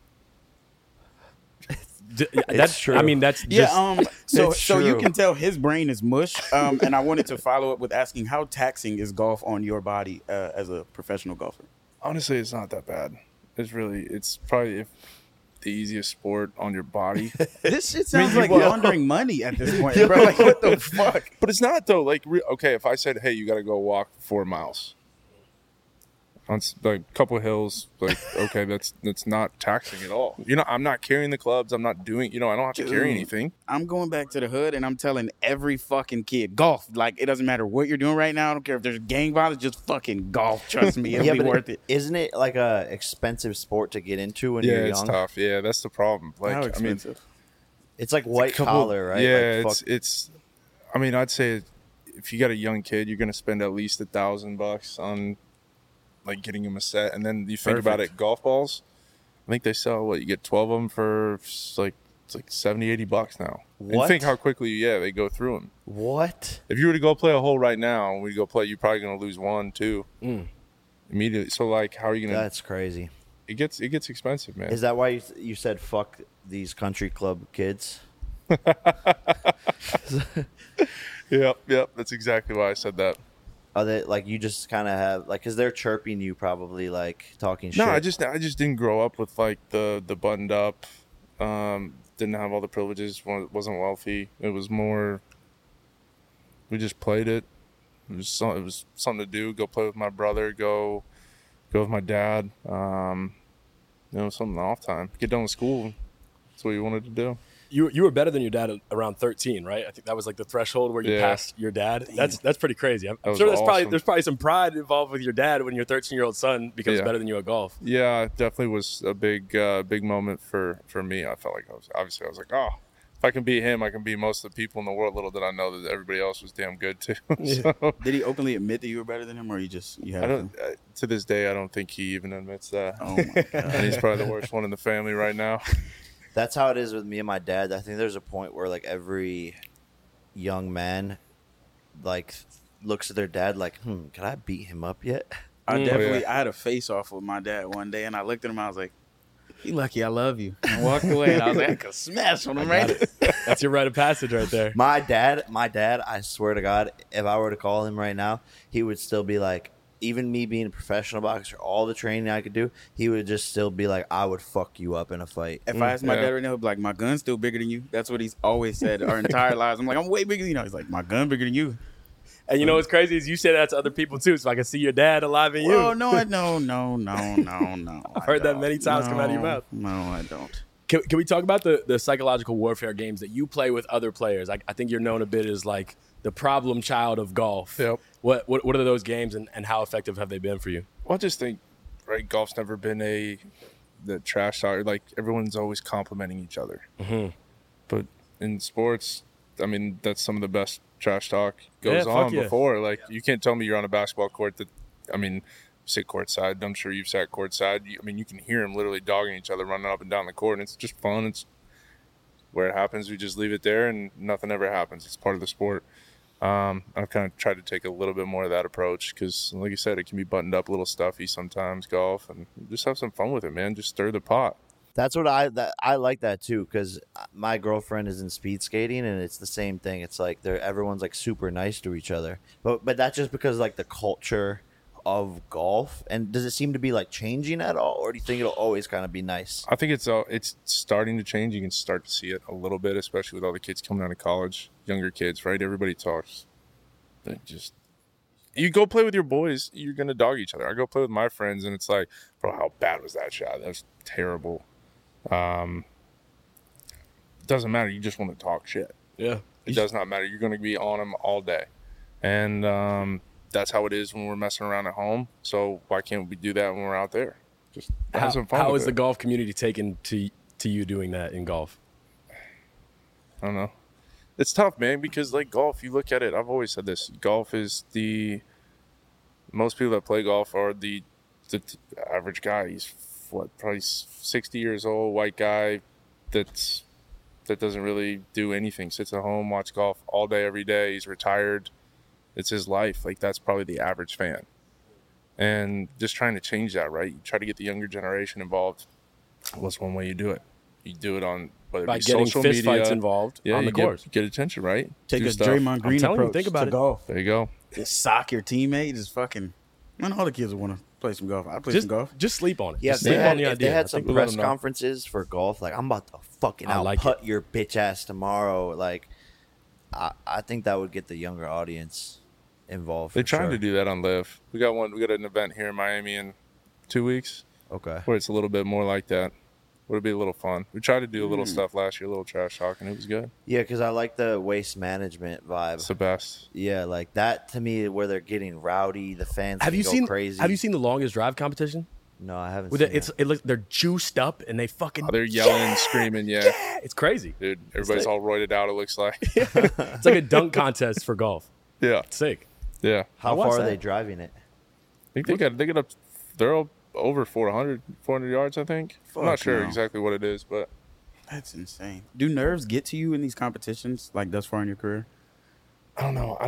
That's true. I mean, that's just. So It's so you true. can tell his brain is mush. And I wanted to follow up with asking, how taxing is golf on your body as a professional golfer? Honestly, it's not that bad. It's probably the easiest sport on your body. This shit sounds like laundering money at this point, bro. Like, what the fuck? But it's not though. Like, okay, if I said, "Hey, you got to go walk 4 miles on like a couple of hills," like, okay, that's not taxing at all. You know, I'm not carrying the clubs. I'm not doing. You know, I don't have to carry Dude. anything. I'm going back to the hood and I'm telling every fucking kid, golf. Like, it doesn't matter what you're doing right now. I don't care if there's gang violence, just fucking golf. Trust me, it'll be but worth it. Isn't it like a expensive sport to get into when Yeah, you're it's young? tough. Yeah, that's the problem. Like, How I mean, expensive? It's like white collar, right? Yeah, Like, fuck- it's. I mean, I'd say if you got a young kid, you're gonna spend at least $1,000 on like getting him a set, and then you think about it, golf balls. I think they sell what you get 12 of them for it's like $70-$80 now. And What? think how quickly they go through them. what? If you were to go play a hole right now, and we go play, you're probably gonna lose 1, 2 immediately. So like, how are you gonna? That's crazy. It gets expensive, man. Is that why you said fuck these country club kids? Yep. That's exactly why I said that. Are they like you just kind of have like because they're chirping you probably like talking shit? No, I just didn't grow up with like the buttoned up. Didn't have all the privileges. Wasn't wealthy. It was more. We just played it. It was something to do. Go play with my brother. Go with my dad. Something off time. Get done with school. That's what you wanted to do. You were better than your dad at around 13, right? I think that was like the threshold where you Yeah. passed your dad. That's pretty crazy. I'm was sure there's awesome. probably some pride involved with your dad when your 13-year-old son becomes Yeah. better than you at golf. Yeah, it definitely was a big moment for me. I felt like I was like, oh, if I can beat him, I can beat most of the people in the world. Little did I know that everybody else was damn good too. So, Did he openly admit that you were better than him, or you had? I don't. To this day, I don't think he even admits that. Oh my god. And he's probably the worst one in the family right now. That's how it is with me and my dad. I think there's a point where like every young man like looks at their dad like, can I beat him up yet? I definitely. yeah. I had a face off with my dad one day, and I looked at him. I was like, "You lucky, I love you." And I walked away, and I was like, "I could smash on him right." That's your rite of passage right there. My dad, I swear to God, if I were to call him right now, he would still be like, even me being a professional boxer, all the training I could do, he would just still be like, I would fuck you up in a fight. If I asked my Yeah. dad right now, he'd be like, "My gun's still bigger than you." That's what he's always said our entire lives. I'm like, "I'm way bigger than you." He's like, "My gun bigger than you." And you know what's crazy is you say that to other people too, so I can see your dad alive in you. Oh no, no. I've heard that many times come out of your mouth. No, I don't. Can we talk about the psychological warfare games that you play with other players? I think you're known a bit as like the problem child of golf. Yep. What are those games and how effective have they been for you? Well, I just think, right, golf's never been the trash talk. Like, everyone's always complimenting each other. Mm-hmm. But in sports, I mean, that's some of the best trash talk Yeah, goes fuck on yeah. before. Like, you can't tell me you're on a basketball court that, I mean, you sit courtside. I'm sure you've sat courtside. You can hear them literally dogging each other, running up and down the court, and it's just fun. It's where it happens. We just leave it there, and nothing ever happens. It's part of the sport. I've kind of tried to take a little bit more of that approach because, like you said, it can be buttoned up, a little stuffy sometimes, golf, and just have some fun with it, man. Just stir the pot. That's what I like that too, because my girlfriend is in speed skating and it's the same thing. It's like everyone's like super nice to each other, but that's just because like the culture of golf. And does it seem to be like changing at all, or do you think it'll always kind of be nice? I think it's starting to change. You can start to see it a little bit, especially with all the kids coming out of college, younger kids, right? Everybody talks. They just You go play with your boys, you're gonna dog each other. I go play with my friends, and it's like, bro, how bad was that shot? That was terrible. It doesn't matter. You just want to talk shit. Yeah. It does not matter. You're gonna be on them all day, and that's how it is when we're messing around at home. So why can't we do that when we're out there? Just have some fun. How with is it. the golf community taken to you doing that in golf? I don't know. It's tough, man, because like golf, you look at it, I've always said this, golf is most people that play golf are the average guy. He's probably 60 years old, white guy that doesn't really do anything, sits at home, watch golf all day, every day. He's retired. It's his life. Like, that's probably the average fan. And just trying to change that, right? You try to get the younger generation involved. What's one way you do it? You do it on whether By it be getting social fist media, fights involved on the course. Get attention, right? Take Do a stuff. Draymond Green telling you, approach think about to it. golf. There you go. Just sock your teammate. Just fucking. Man, all the kids would want to play some golf. I play some golf. Just sleep on it. Yeah, Just if they sleep had, on the if idea. they I had some think we'll press let 'em know. conferences for golf, like I'm about to fucking I out like put it. your bitch ass tomorrow. Like, I think that would get the younger audience involved. They're for trying sure. to do that on Live. We got an event here in Miami in 2 weeks Okay. where it's a little bit more like that. Would be a little fun. We tried to do a little stuff last year, a little trash talk, and it was good. Yeah, because I like the waste management vibe. It's the best. Yeah, like that to me, where they're getting rowdy, the fans Have can you go seen crazy. Have you seen the longest drive competition? No, I haven't. With seen it, it looks they're juiced up and they fucking Oh, they're yelling, screaming, yeah. it's crazy. Dude, everybody's all roided out, it looks like. It's like a dunk contest for golf. Yeah. It's sick. Yeah. How watched far are that. they driving it? I think they get up, they're all over 400 yards, I think. I'm not Fuck sure no. exactly what it is, but That's insane. Do nerves get to you in these competitions, like thus far in your career? I don't know.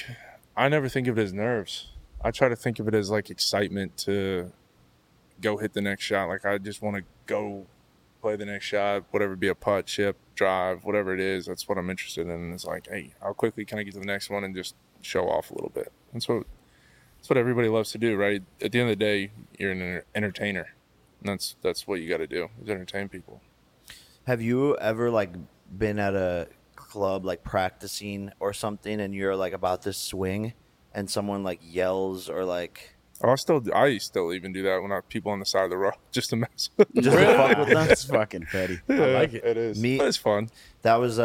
I never think of it as nerves. I try to think of it as like excitement to go hit the next shot. Like, I just want to go play the next shot, whatever it be, a putt, chip, drive, whatever it is. That's what I'm interested in. It's like, hey, how quickly can I get to the next one and just show off a little bit? That's what everybody loves to do, right? At the end of the day, you're an entertainer. And that's what you got to do, is entertain people. Have you ever like been at a club like practicing or something, and you're like about to swing, and someone like yells or like Oh, I still even do that when people on the side of the road just to mess. just to fuck with them? That's fucking petty. I like it. It is. Me- But it's fun. That was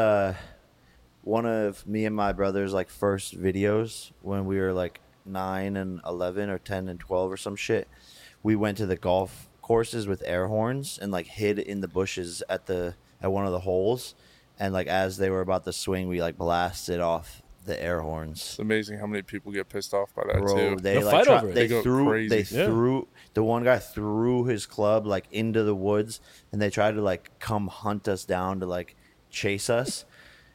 one of me and my brother's like first videos when we were like 9 and 11 or 10 and 12 or some shit. We went to the golf courses with air horns and like hid in the bushes at one of the holes, and like as they were about to swing, we like blasted off the air horns. It's amazing how many people get pissed off by that Bro, too. they They'll like fight over it. They go crazy. they Yeah. threw the one guy threw his club like into the woods, and they tried to like come hunt us down to like chase us.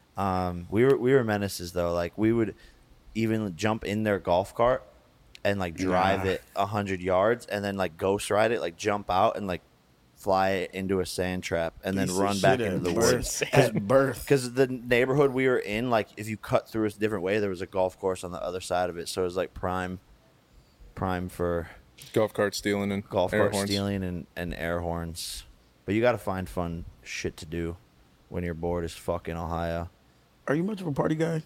We were menaces though. Like we would even jump in their golf cart and like drive it 100 yards, and then like ghost ride it, like jump out and like fly it into a sand trap, and then Piece of run back shit into the at woods. birth. At birth. Because the neighborhood we were in, like if you cut through a different way, there was a golf course on the other side of it, so it was like prime for Golf cart stealing and golf air cart horns. stealing and air horns. But you got to find fun shit to do when you're bored as fuck in Ohio. Are you much of a party guy?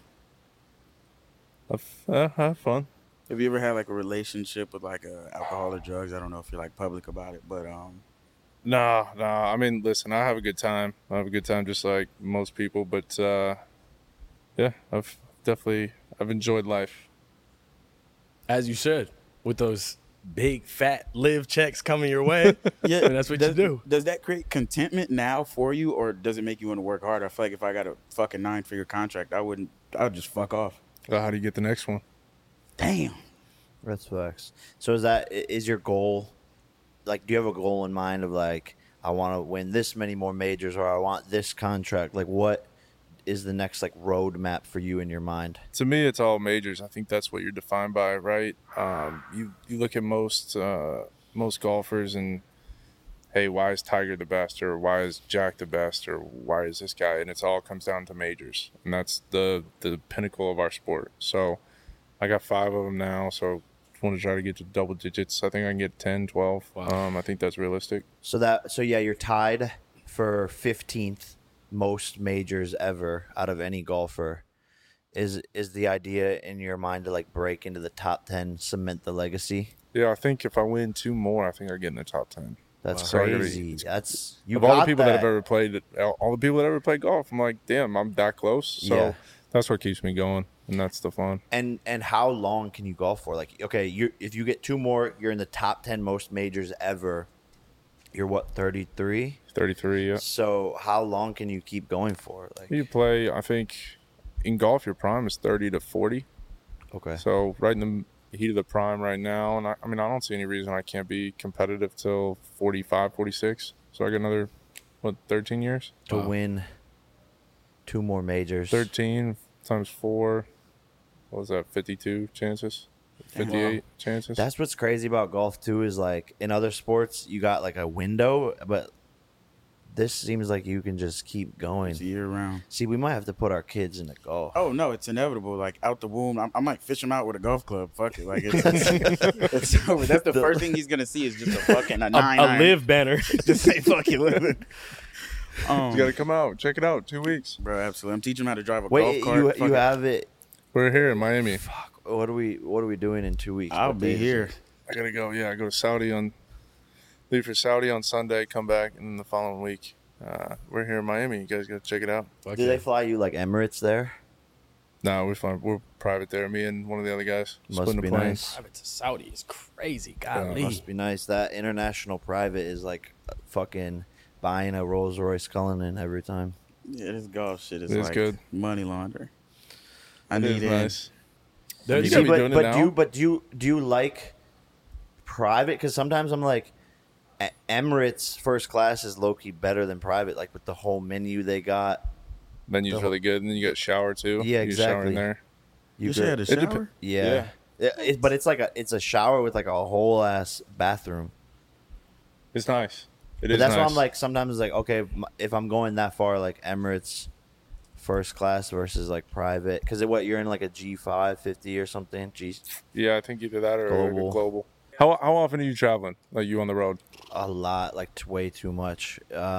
Have fun. Have you ever had like a relationship with like alcohol or drugs? I don't know if you're like public about it, but Nah. I mean, listen, I have a good time. I have a good time just like most people. But yeah, I've enjoyed life. As you should, with those big fat live checks coming your way. yeah, And that's what you do. Does that create contentment now for you, or does it make you want to work harder? I feel like if I got a fucking 9-figure contract, I would just fuck off. How do you get the next one? Damn. That's facts. So is your goal, like, do you have a goal in mind of like, I want to win this many more majors, or I want this contract? Like, what is the next like roadmap for you in your mind? To me, it's all majors. I think that's what you're defined by, right? You look at most golfers and, hey, why is Tiger the best, or why is Jack the best, or why is this guy? And it all comes down to majors, and that's the pinnacle of our sport. So I got 5 of them now, so want to try to get to double digits. I think I can get 10, 12. Wow. I think that's realistic. So yeah, you're tied for 15th most majors ever out of any golfer. is the idea in your mind to like break into the top 10, cement the legacy? Yeah, I think if I win 2 more, I think I get in the top 10. That's So I gotta- crazy. That's you Of all the got people that have ever played, all the people that ever played golf, I'm like, damn, I'm that close. So Yeah. that's what keeps me going, and that's the fun. And how long can you golf for? Like, okay, if you get 2 more, you're in the top 10 most majors ever. You're what, 33? 33, yeah. So how long can you keep going for? Like, You play, I think, in golf, your prime is 30 to 40. okay, So right in the heat of the prime right now, and I mean, I don't see any reason I can't be competitive till 45, 46. So I got another, 13 years? to win 2 more majors. 13 times 4, what was that, 52 chances? 58 chances? That's what's crazy about golf too, is like in other sports you got like a window, but this seems like you can just keep going. It's year round. See, we might have to put our kids into golf. Oh no, it's inevitable. Like out the womb, I might fish him out with a golf club. Fuck it, like it's over. That's the first thing he's gonna see is just a fucking a 9 A live banner. Just say fuck it, live. You got to come out. Check it out. 2 weeks. Bro, absolutely. I'm teaching him how to drive a Wait, golf cart. you have it. We're here in Miami. What are we doing in 2 weeks? I'll What be day is here. it? I got to go. Yeah, I go to Saudi leave for Saudi on Sunday, come back, and then the following week. We're here in Miami. You guys got to check it out. Do they fly you like Emirates there? No, we're private there. Me and one of the other guys. Must splitting be the plane. nice. Private to Saudi is crazy. Golly. Must be nice. That international private is like fucking buying a Rolls Royce Cullinan every time. Yeah, this golf shit is It is like good. money laundering. I It need is it. nice. There's- You gotta be but doing it but now. do you like private? Because sometimes I'm like, Emirates first class is low key better than private. Like with the whole menu they got. Menu's really good, and then you got shower too. Yeah, You shower in exactly. there. You could- had a It dep- shower? Yeah. But it's like it's a shower with like a whole ass bathroom. It's nice. It But is that's nice. why I'm like, sometimes it's like, okay, if I'm going that far, like Emirates first class versus like private, because you're in like a G5 50 or something. Yeah, I think either that or Global. global. How often are you traveling? Like you on the road? A lot, like way too much.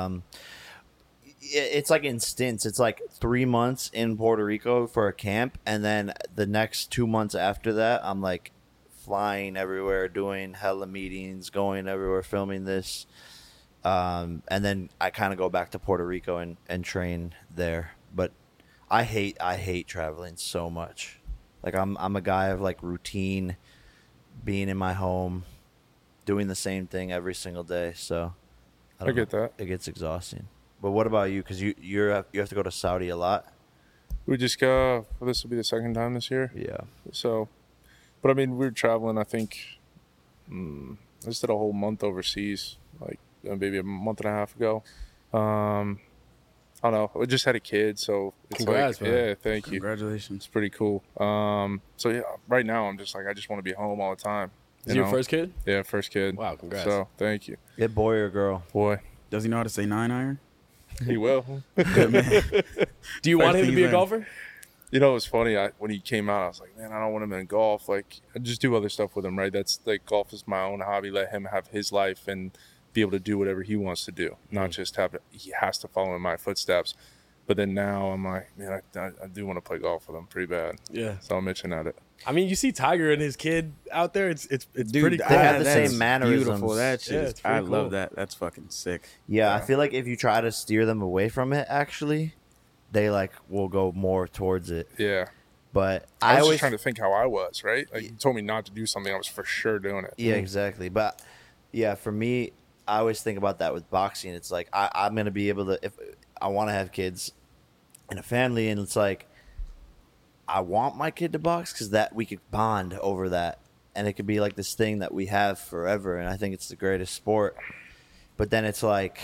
It's like in stints. It's like 3 months in Puerto Rico for a camp, and then the next 2 months after that, I'm like flying everywhere, doing hella meetings, going everywhere, filming this, and then I kind of go back to Puerto Rico and train there. But I hate traveling so much. Like I'm a guy of like routine, being in my home, doing the same thing every single day. So I get that. It gets exhausting. But what about you? Because you have to go to Saudi a lot. We just go. Well, this will be the second time this year. Yeah. So, but I mean, we were traveling. I think I just did a whole month overseas, like maybe a month and a half ago. I don't know. I just had a kid, so it's Congrats, like, man. yeah, thank you. Congratulations. It's pretty cool. So yeah, right now I'm just like I just want to be home all the time. Is you your know? first kid? Yeah, first kid. Wow, congrats. So thank you, Get boy or girl? boy. Does he know how to say 9-iron? He will. Good man. Do you want him to thing be he's a in. golfer? You know, it was funny. When he came out, I was like, man, I don't want him in golf. Like, I just do other stuff with him, right? That's like golf is my own hobby. Let him have his life and be able to do whatever he wants to do, not just he has to follow in my footsteps. But then now I'm like, man, I do want to play golf with him pretty bad. Yeah. So I'm itching at it. I mean, you see Tiger and his kid out there. It's Dude, pretty They cool. have the that's same mannerisms. Beautiful. That shit. Yeah, is- it's pretty I cool. love that. That's fucking sick. Yeah, I feel like if you try to steer them away from it, actually, they like will go more towards it. Yeah. But I was always just trying to think how I was, right? Like, you told me not to do something. I was for sure doing it. Yeah, exactly. But yeah, for me, I always think about that with boxing. It's like I'm gonna be able to, if I want to have kids and a family, and it's like I want my kid to box because that we could bond over that, and it could be like this thing that we have forever. And I think it's the greatest sport. But then it's like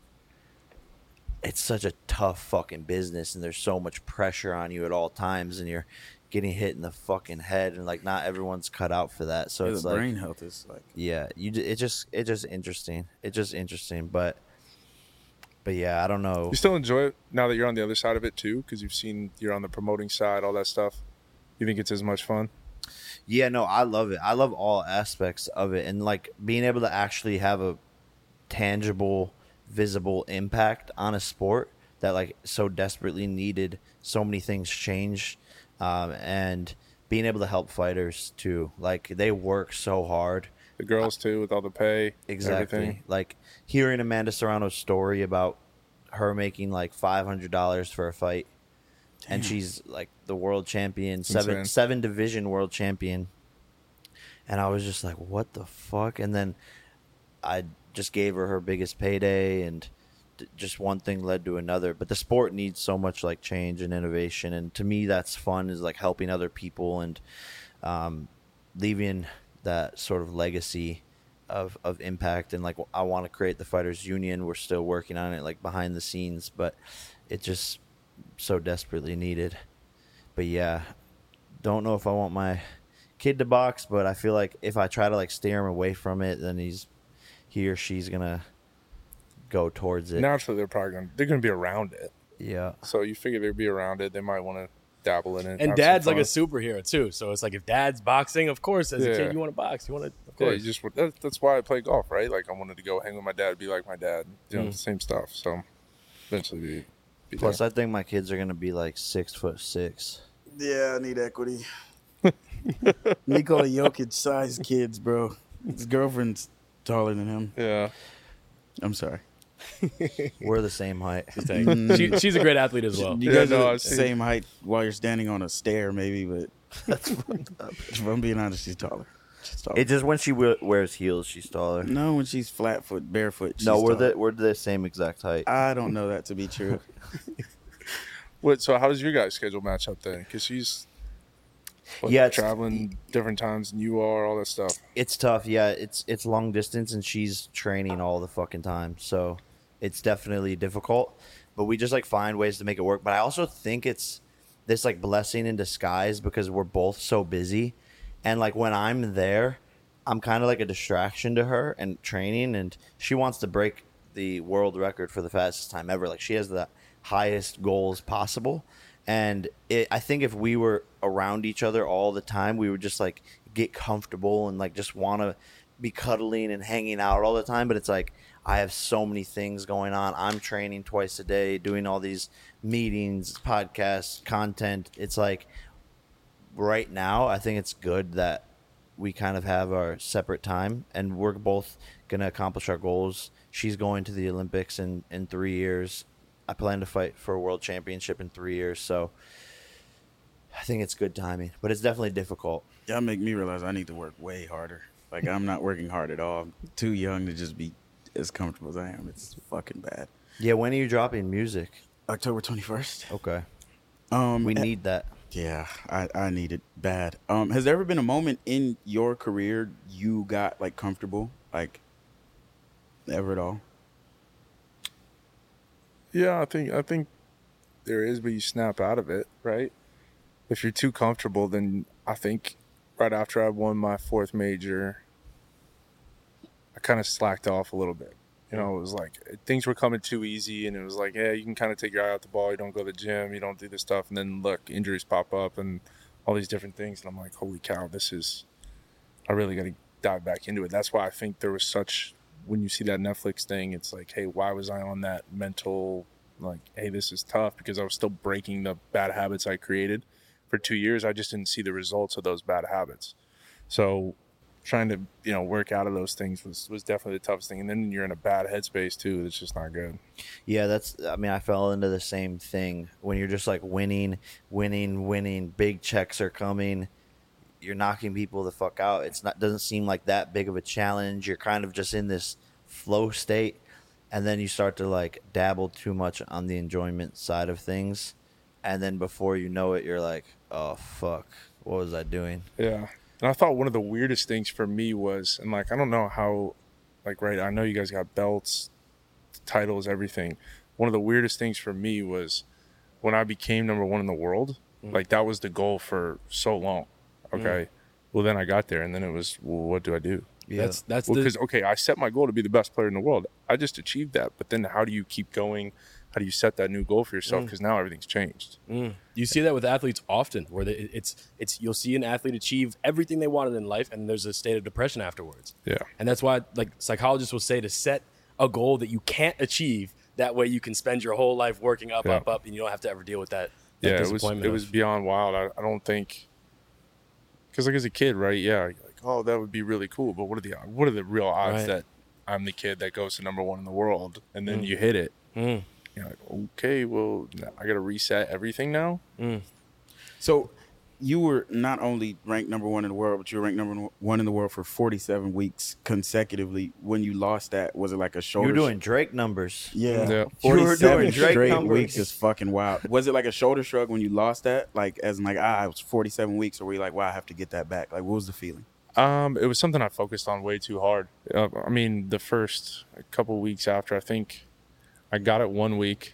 it's such a tough fucking business, and there's so much pressure on you at all times, and you're getting hit in the fucking head, and like not everyone's cut out for that. So Yeah, it's the like brain health is like yeah, it's just interesting. It's just interesting, but yeah, I don't know. You still enjoy it now that you're on the other side of it too, because you're on the promoting side, all that stuff. You think it's as much fun? Yeah, no, I love it. I love all aspects of it, and like being able to actually have a tangible, visible impact on a sport that like so desperately needed so many things changed. and being able to help fighters too. Like they work so hard. The girls too, with all the pay, Exactly. everything. Like hearing Amanda Serrano's story about her making like $500 for a fight, and she's like the world champion, Insane. seven division world champion. And I was just like, what the fuck? And then I just gave her biggest payday, and just one thing led to another. But the sport needs so much like change and innovation, and to me that's fun, is like helping other people and leaving that sort of legacy of impact. And like I want to create the Fighters Union. We're still working on it like behind the scenes, but it just so desperately needed. But yeah, don't know if I want my kid to box, but I feel like if I try to like steer him away from it, then he or she's gonna go towards it. Naturally, they're gonna be around it. Yeah. So you figure they'd be around it. They might want to dabble in it. And have dad's some like a fun. superhero too. So it's like if dad's boxing, of course, as a Yeah. kid, you want to box. You want to, of Yeah, course. you just that's why I play golf, right? Like I wanted to go hang with my dad, be like my dad, the same stuff. So eventually, be Plus, there. I think my kids are gonna be like 6'6". Yeah, I need equity. Nikola Jokic sized kids, bro. His girlfriend's taller than him. Yeah, I'm sorry. We're the same height. She's a great athlete as well. You Yeah, guys no, are I've the seen- same height while you're standing on a stair, maybe, but if I'm being honest, she's taller. She's taller. It just when she wears heels, she's taller. No, when she's flat foot, barefoot. She's No, taller. we're the same exact height. I don't know that to be true. What? So how does your guys' schedule match up then? Because she's Yeah, it's- traveling different times than you are, all that stuff. It's tough. Yeah, it's long distance, and she's training all the fucking time, so it's definitely difficult. But we just like find ways to make it work. But I also think it's this like blessing in disguise, because we're both so busy, and like when I'm there, I'm kind of like a distraction to her and training, and she wants to break the world record for the fastest time ever. Like she has the highest goals possible. And I think if we were around each other all the time, we would just like get comfortable and like just want to be cuddling and hanging out all the time. But it's like I have so many things going on. I'm training twice a day, doing all these meetings, podcasts, content. It's like right now, I think it's good that we kind of have our separate time, and we're both going to accomplish our goals. She's going to the Olympics in 3 years. I plan to fight for a world championship in 3 years, so I think it's good timing, but it's definitely difficult. Y'all make me realize I need to work way harder. Like, I'm not working hard at all. I'm too young to just be as comfortable as I am. It's fucking bad. Yeah, when are you dropping music? October 21st. Okay. We need that. Yeah, I need it bad. Has there ever been a moment in your career you got, like, comfortable? Like, ever at all? Yeah, I think there is, but you snap out of it, right? If you're too comfortable, then I think right after I won my fourth major, I kind of slacked off a little bit. You know, it was like things were coming too easy, and it was like, yeah, you can kind of take your eye out the ball. You don't go to the gym, you don't do this stuff, and then look, injuries pop up and all these different things, and I'm like, holy cow, I really got to dive back into it. That's why I think there was such. When you see that Netflix thing, it's like, hey, why was I on that mental, like, hey, this is tough, because I was still breaking the bad habits I created for 2 years. I just didn't see the results of those bad habits. So trying to, work out of those things was definitely the toughest thing. And then you're in a bad headspace too. It's just not good. Yeah, I fell into the same thing. When you're just like winning, big checks are coming, you're knocking people the fuck out. Doesn't seem like that big of a challenge. You're kind of just in this flow state, and then you start to like dabble too much on the enjoyment side of things, and then before you know it, you're like, oh fuck, what was I doing? Yeah. And I thought one of the weirdest things for me was, and like, I don't know how, like, right, I know you guys got belts, titles, everything. One of the weirdest things for me was when I became number one in the world, like that was the goal for so long. Okay. Well, then I got there, and then it was, well, what do I do? Yeah. That's Because, okay, I set my goal to be the best player in the world. I just achieved that. But then how do you keep going? How do you set that new goal for yourself? Because now everything's changed. You see that with athletes often, where it's you'll see an athlete achieve everything they wanted in life, and there's a state of depression afterwards. Yeah. And that's why, like, psychologists will say to set a goal that you can't achieve. That way, you can spend your whole life working up, Yeah. up, and you don't have to ever deal with that that Yeah, disappointment it was of- beyond wild. I don't think, because like as a kid, right? Yeah, you're like, oh, that would be really cool. But what are the real odds Right. that I'm the kid that goes to #1 in the world, and then you hit it? Mm. You're like, okay, well, I got to reset everything now. So you were not only ranked #1 in the world, but you were ranked #1 in the world for 47 weeks consecutively. When you lost that, was it like a shoulder? You're doing Drake numbers. Yeah. Yeah. You were 47 doing Drake straight numbers. weeks is fucking wild. Was it like a shoulder shrug when you lost that? Like, as in like, it was 47 weeks, or were you like, wow, I have to get that back? Like, what was the feeling? It was something I focused on way too hard. I mean, the first couple weeks after, I think I got it 1 week,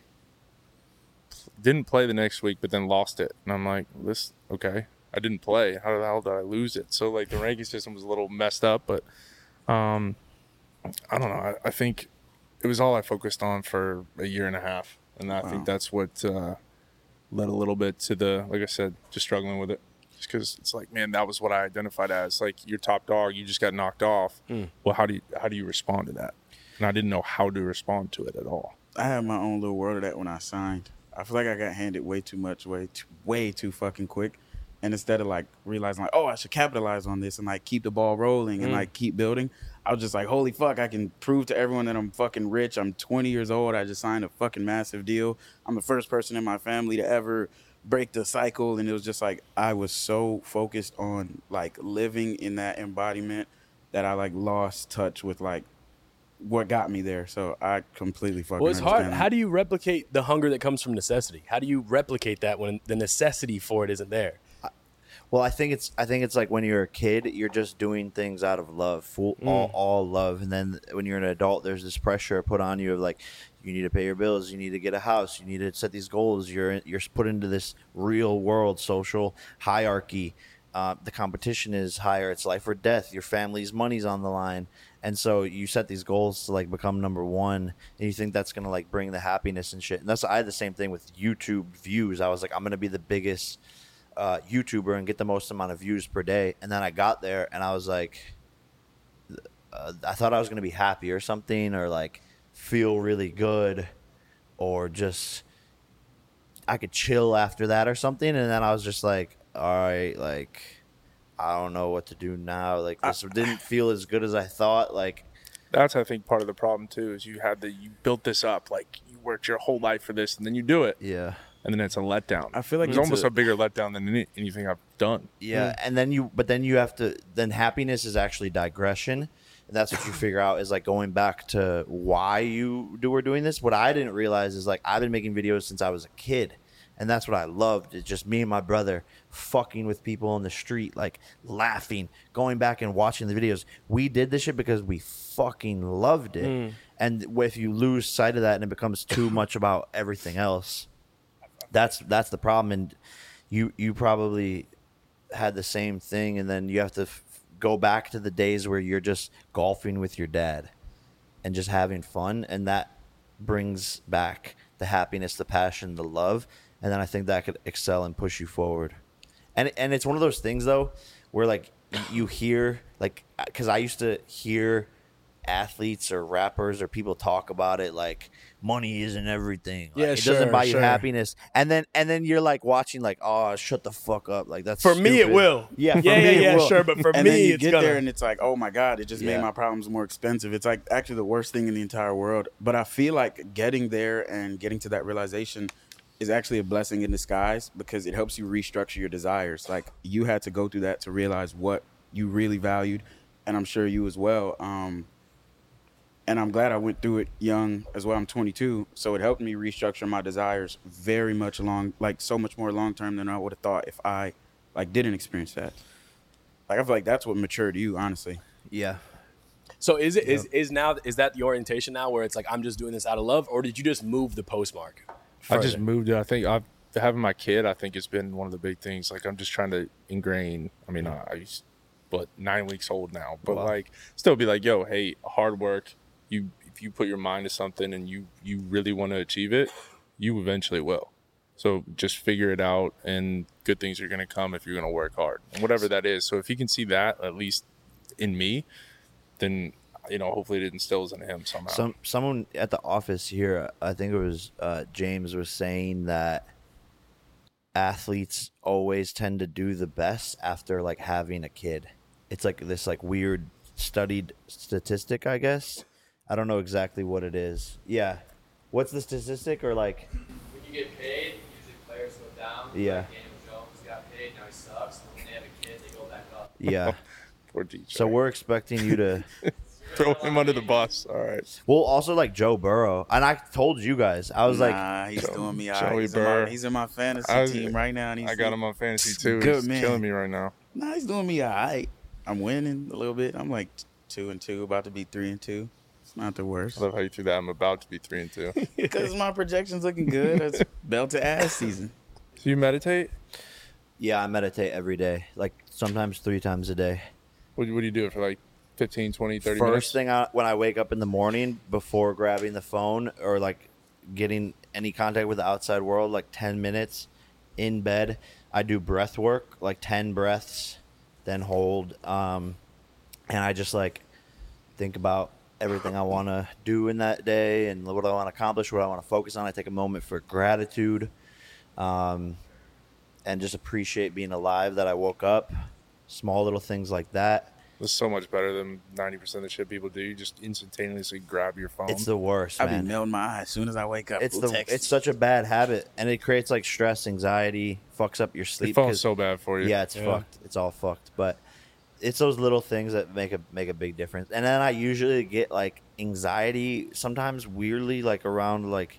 didn't play the next week, but then lost it. And I'm like, okay, I didn't play. How the hell did I lose it? So like the ranking system was a little messed up, but I don't know. I think it was all I focused on for a year and a half. And I think that's what led a little bit to like I said, just struggling with it. Just because it's like, man, that was what I identified as. Like, you're top dog, you just got knocked off. Well, how do you respond to that? And I didn't know how to respond to it at all. I had my own little world of that when I signed. I feel like I got handed way too much, way too fucking quick. And instead of like realizing like, oh, I should capitalize on this and like keep the ball rolling and like keep building, I was just like, holy fuck, I can prove to everyone that I'm fucking rich. I'm 20 years old. I just signed a fucking massive deal. I'm the first person in my family to ever break the cycle. And it was just like, I was so focused on like living in that embodiment that I like lost touch with like what got me there. So I completely fucking Well, it's hard. understand that. How do you replicate the hunger that comes from necessity? How do you replicate that when the necessity for it isn't there? Well, I think it's like when you're a kid, you're just doing things out of love, all love, and then when you're an adult, there's this pressure put on you of like, you need to pay your bills, you need to get a house, you need to set these goals. You're put into this real world social hierarchy. The competition is higher. It's life or death. Your family's money's on the line, and so you set these goals to like become #1, and you think that's gonna like bring the happiness and shit. And I had the same thing with YouTube views. I was like, I'm gonna be the biggest YouTuber and get the most amount of views per day. And then I got there and I was like, I thought I was going to be happy or something, or like feel really good, or just I could chill after that or something. And then I was just like, all right, like, I don't know what to do now. Like, this didn't feel as good as I thought. Like, That's, I think, part of the problem too, is you built this up, like you worked your whole life for this, and then you do it. yeah. And then it's a letdown. I feel like it's it's almost a bigger letdown than anything I've done. Yeah, and then you have to. Then happiness is actually digression, and that's what you figure out is like going back to why you were doing this. What I didn't realize is like I've been making videos since I was a kid, and that's what I loved. It's just me and my brother fucking with people on the street, like laughing, going back and watching the videos. We did this shit because we fucking loved it, and if you lose sight of that and it becomes too much about everything else. That's the problem, and you probably had the same thing, and then you have to go back to the days where you're just golfing with your dad and just having fun, and that brings back the happiness, the passion, the love, and then I think that could excel and push you forward. And it's one of those things though where like you hear like, because I used to hear athletes or rappers or people talk about it like money isn't everything. Like, Yeah, it doesn't buy you sure. happiness. And then you're like watching like, oh, shut the fuck up. Like that's For me, it stupid. will. Yeah, for me, it will. Sure. But for And me, then you it's get gonna. there and it's like, oh my God, it just made Yeah. my problems more expensive. It's like actually the worst thing in the entire world. But I feel like getting there and getting to that realization is actually a blessing in disguise because it helps you restructure your desires. Like you had to go through that to realize what you really valued, and I'm sure you as well. And I'm glad I went through it young as well. I'm 22, so it helped me restructure my desires very much so much more long term than I would have thought if I like didn't experience that. Like I feel like that's what matured you, honestly. Yeah. So is that the orientation now where it's like I'm just doing this out of love, or did you just move the postmark? I just further? moved it. I think having my kid, I think has been one of the big things. Like I'm just trying to ingrain. I mean, I'm 9 weeks old now, but like still be like, yo, hey, hard work. If you put your mind to something and you really want to achieve it, you eventually will. So just figure it out, and good things are going to come if you're going to work hard, and whatever that is. So if he can see that at least in me, then hopefully it instills in him somehow. Someone at the office here, I think it was James, was saying that athletes always tend to do the best after like having a kid. It's like this like weird studied statistic, I guess. I don't know exactly what it is. Yeah. What's the statistic or like When you get paid, usually players go down. Yeah. Like Daniel Jones got paid, now he sucks. And when they have a kid, they go back up. yeah. Poor DJ. So we're expecting you to throw him under the bus. All right. well also like Joe Burrow. And I told you guys. I was like Nah, he's doing me all Joey right. Burr. He's in my fantasy I- team right now. And he's I got him on fantasy too. Good He's man. killing me right now. Nah, he's doing me all right. I'm winning a little bit. I'm like 2-2, about to be 3-2. It's not the worst. I love how you threw that. I'm about to be 3-2. Because my projection's looking good. It's belt to ass season. Do you meditate? yeah, I meditate every day. Like sometimes 3 times a day. What do you do it for like 15, 20, 30 First minutes? thing when I wake up in the morning before grabbing the phone or like getting any contact with the outside world, like 10 minutes in bed, I do breath work, like 10 breaths, then hold. And I just like think about everything I want to do in that day and what I want to accomplish, what I want to focus on. I take a moment for gratitude and just appreciate being alive, that I woke up. Small little things like that. It's so much better than 90% of the shit people do. You just instantaneously grab your phone. It's the worst, I be man. melting my eyes as soon as I wake up. It's such a bad habit, and it creates like stress, anxiety, fucks up your Your sleep. phone's 'cause- so bad for you. yeah, it's fucked. It's all fucked. But it's those little things that make a big difference. And then I usually get like anxiety sometimes weirdly like around like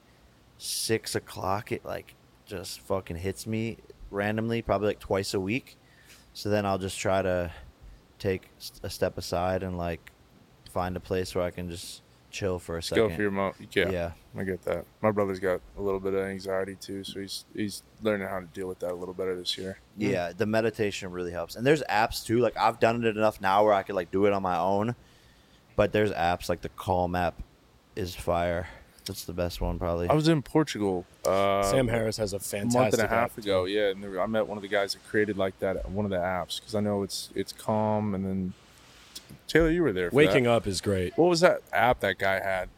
6 o'clock. It like just fucking hits me randomly, probably like twice a week. So then I'll just try to take a step aside and like find a place where I can just chill for a second. Go for your mom. Yeah, Yeah. I get that. My brother's got a little bit of anxiety too, so he's learning how to deal with that a little better this year. Yeah, the meditation really helps. And there's apps too. Like I've done it enough now where I could like do it on my own. But there's apps like the Calm app is fire. That's the best one probably. I was in Portugal Sam Harris has a a fantastic month and a half app. ago. Yeah, and I met one of the guys that created like that one of the apps because I know it's Calm, and then Taylor, you were there. For Waking that. up is great. What was that app that guy had?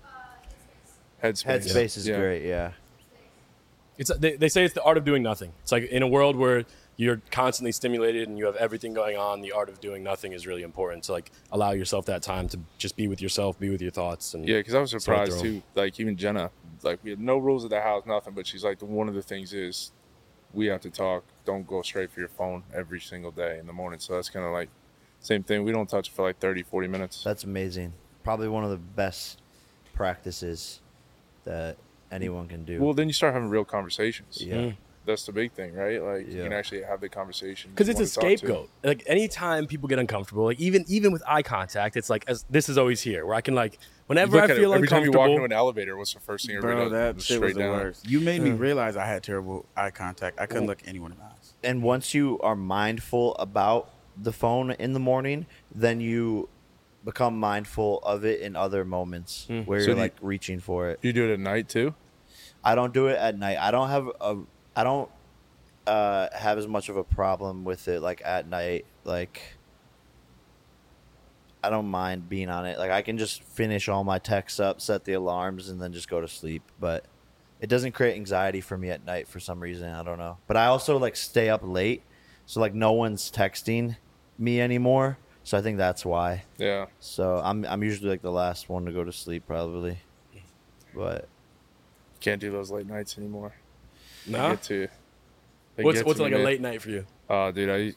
Headspace. Headspace is Yeah. great, yeah. It's they say it's the art of doing nothing. It's like in a world where you're constantly stimulated and you have everything going on, the art of doing nothing is really important. So like allow yourself that time to just be with yourself, be with your thoughts. And Yeah, because I was sort surprised through 'em. too. Like even Jenna, like we had no rules at the house, nothing. But she's like, one of the things is we have to talk. Don't go straight for your phone every single day in the morning. So that's kind of like same thing. We don't touch it for like 30, 40 minutes. That's amazing. Probably one of the best practices that anyone can do. Well, then you start having real conversations. yeah. That's the big thing, right? Like you Yeah. can actually have the conversation. because you it's a wanna talk to. scapegoat. Like anytime people get uncomfortable, like even with eye contact, it's like this is always here where I can like whenever Look I at it, feel every time you walk uncomfortable. into an elevator, what's the first thing everybody Bro, does? that shit was the down. worst. You made me realize I had terrible eye contact. I couldn't look anyone in the eyes. And once you are mindful about the phone in the morning, then you become mindful of it in other moments where So you're do you- like reaching for it. You do it at night too? I don't do it at night. I don't have as much of a problem with it like at night. Like I don't mind being on it. Like I can just finish all my texts up, set the alarms, and then just go to sleep. But it doesn't create anxiety for me at night for some reason. I don't know. But I also like stay up late, so like no one's texting me anymore. So I think that's why. Yeah. So I'm usually like the last one to go to sleep probably. But Can't do those late nights anymore. They No? get to. they What's get what's to like me, a man. late night for you? Dude,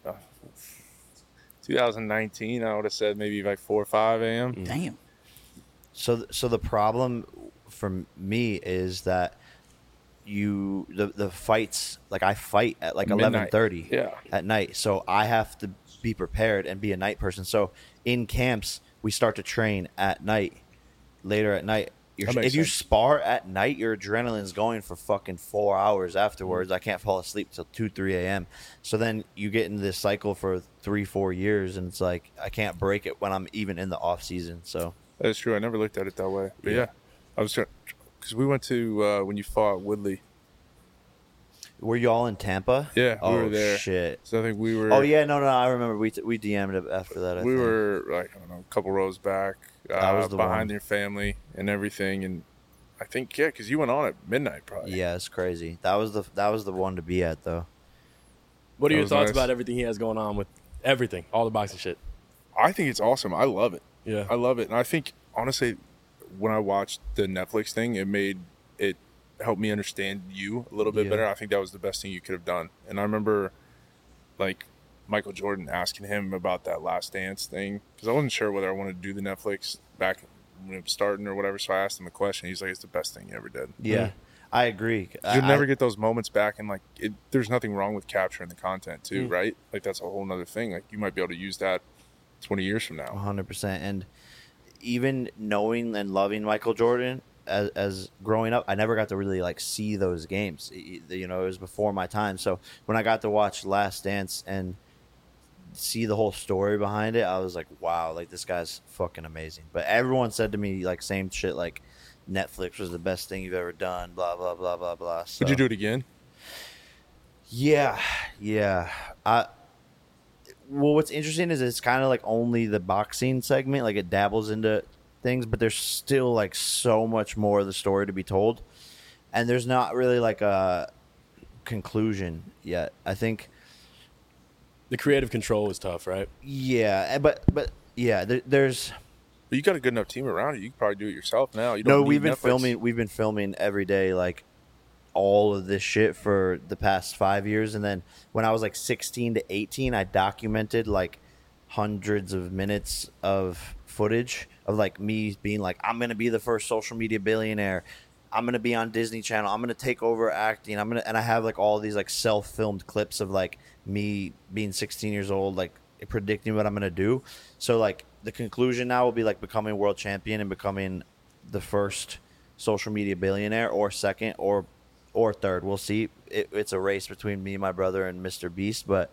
2019, I would have said maybe like 4 or 5 a.m. Damn. So the problem for me is that the fights, like I fight at like Midnight. 11:30 Yeah. at night, so I have to be prepared and be a night person. So in camps we start to train at night, later at night. That makes If you sense. spar at night, your adrenaline's going for fucking 4 hours afterwards. I can't fall asleep till 2-3 a.m. So then you get into this cycle for 3-4 years, and it's like I can't break it when I'm even in the off season. So That's true. I never looked at it that way. But yeah, I was trying because we went to when you fought Woodley. were you all in Tampa? Yeah, we Oh were there. shit. So I think we were. Oh yeah, no, I remember we DM'd it after that. I we think. were like I don't know, a couple rows back, That was the behind one. your family and everything, and I think because you went on at midnight probably. Yeah, it's crazy. That was the one to be at though. What are That your was thoughts nice. about everything he has going on with everything, all the boxing shit? I think it's awesome. I love it. Yeah. I love it. And I think, honestly, when I watched the Netflix thing, it helped me understand you a little bit better. I think that was the best thing you could have done. And I remember, like, Michael Jordan asking him about that Last Dance thing, because I wasn't sure whether I wanted to do the Netflix back when it was starting or whatever. So I asked him the question. He's like, it's the best thing you ever did. Yeah, I agree. You'll never get those moments back. And, like, there's nothing wrong with capturing the content, too, right? Like, that's a whole nother thing. Like, you might be able to use that 20 years from now. 100%. And even knowing and loving Michael Jordan as growing up, I never got to really like see those games. You know, it was before my time. So when I got to watch Last Dance and see the whole story behind it, I was like, wow, like this guy's fucking amazing. But everyone said to me like same shit, like Netflix was the best thing you've ever done, blah blah blah blah blah. So, Would you do it again? Yeah. Well, what's interesting is it's kind of like only the boxing segment, like it dabbles into things, but there's still like so much more of the story to be told, and there's not really like a conclusion yet. I think, The creative control is tough, right? yeah, but yeah, there's But you got a good enough team around you. You can probably do it yourself now. You no. don't We've need been Netflix. filming every day, like all of this shit for the past 5 years, and then when I was like 16 to 18, I documented like hundreds of minutes of footage of like me being like, I'm gonna be the first social media billionaire. I'm gonna be on Disney Channel. I'm gonna take over acting. And I have like all these like self-filmed clips of like me being 16 years old, like predicting what I'm gonna do. So like the conclusion now will be like becoming world champion and becoming the first social media billionaire, or second, or third. We'll see. It's a race between me, my brother, and Mr. Beast, but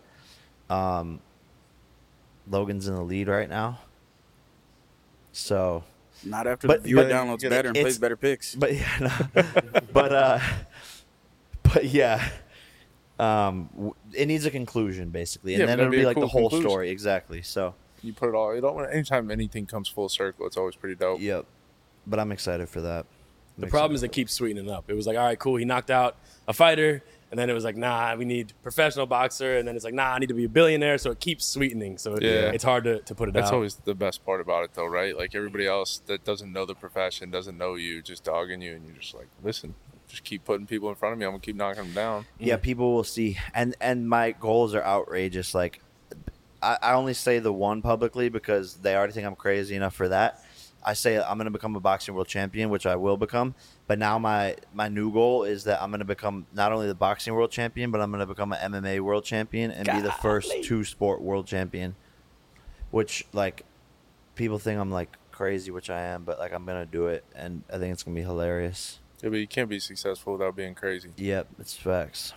Logan's in the lead right now. So, Not after But- the viewer but downloads better and it's- plays better picks. but yeah, no. but yeah, it needs a conclusion basically, and Yeah, then but it'll that'd be be a like the cool whole conclusion. story exactly. So, You put it all. You don't. Anytime anything comes full circle, it's always pretty dope. yep. But I'm excited for that. The problem is it keeps sweetening up. It was like, all right, cool, he knocked out a fighter, and then it was like, nah, we need professional boxer, and then it's like, nah, I need to be a billionaire. So it keeps sweetening. So Yeah. it's hard to put it That's out. always the best part about it, though, right? Like everybody else that doesn't know the profession, doesn't know you, just dogging you, and you're just like, listen, just keep putting people in front of me. I'm gonna keep knocking them down. Yeah, people will see, and my goals are outrageous. Like, I only say the one publicly because they already think I'm crazy enough for that. I say I'm going to become a boxing world champion, which I will become. But now my new goal is that I'm going to become not only the boxing world champion, but I'm going to become an MMA world champion and be the first two-sport world champion. Which, like, people think I'm, like, crazy, which I am, but, like, I'm going to do it, and I think it's going to be hilarious. Yeah, but you can't be successful without being crazy. Yep, it's facts.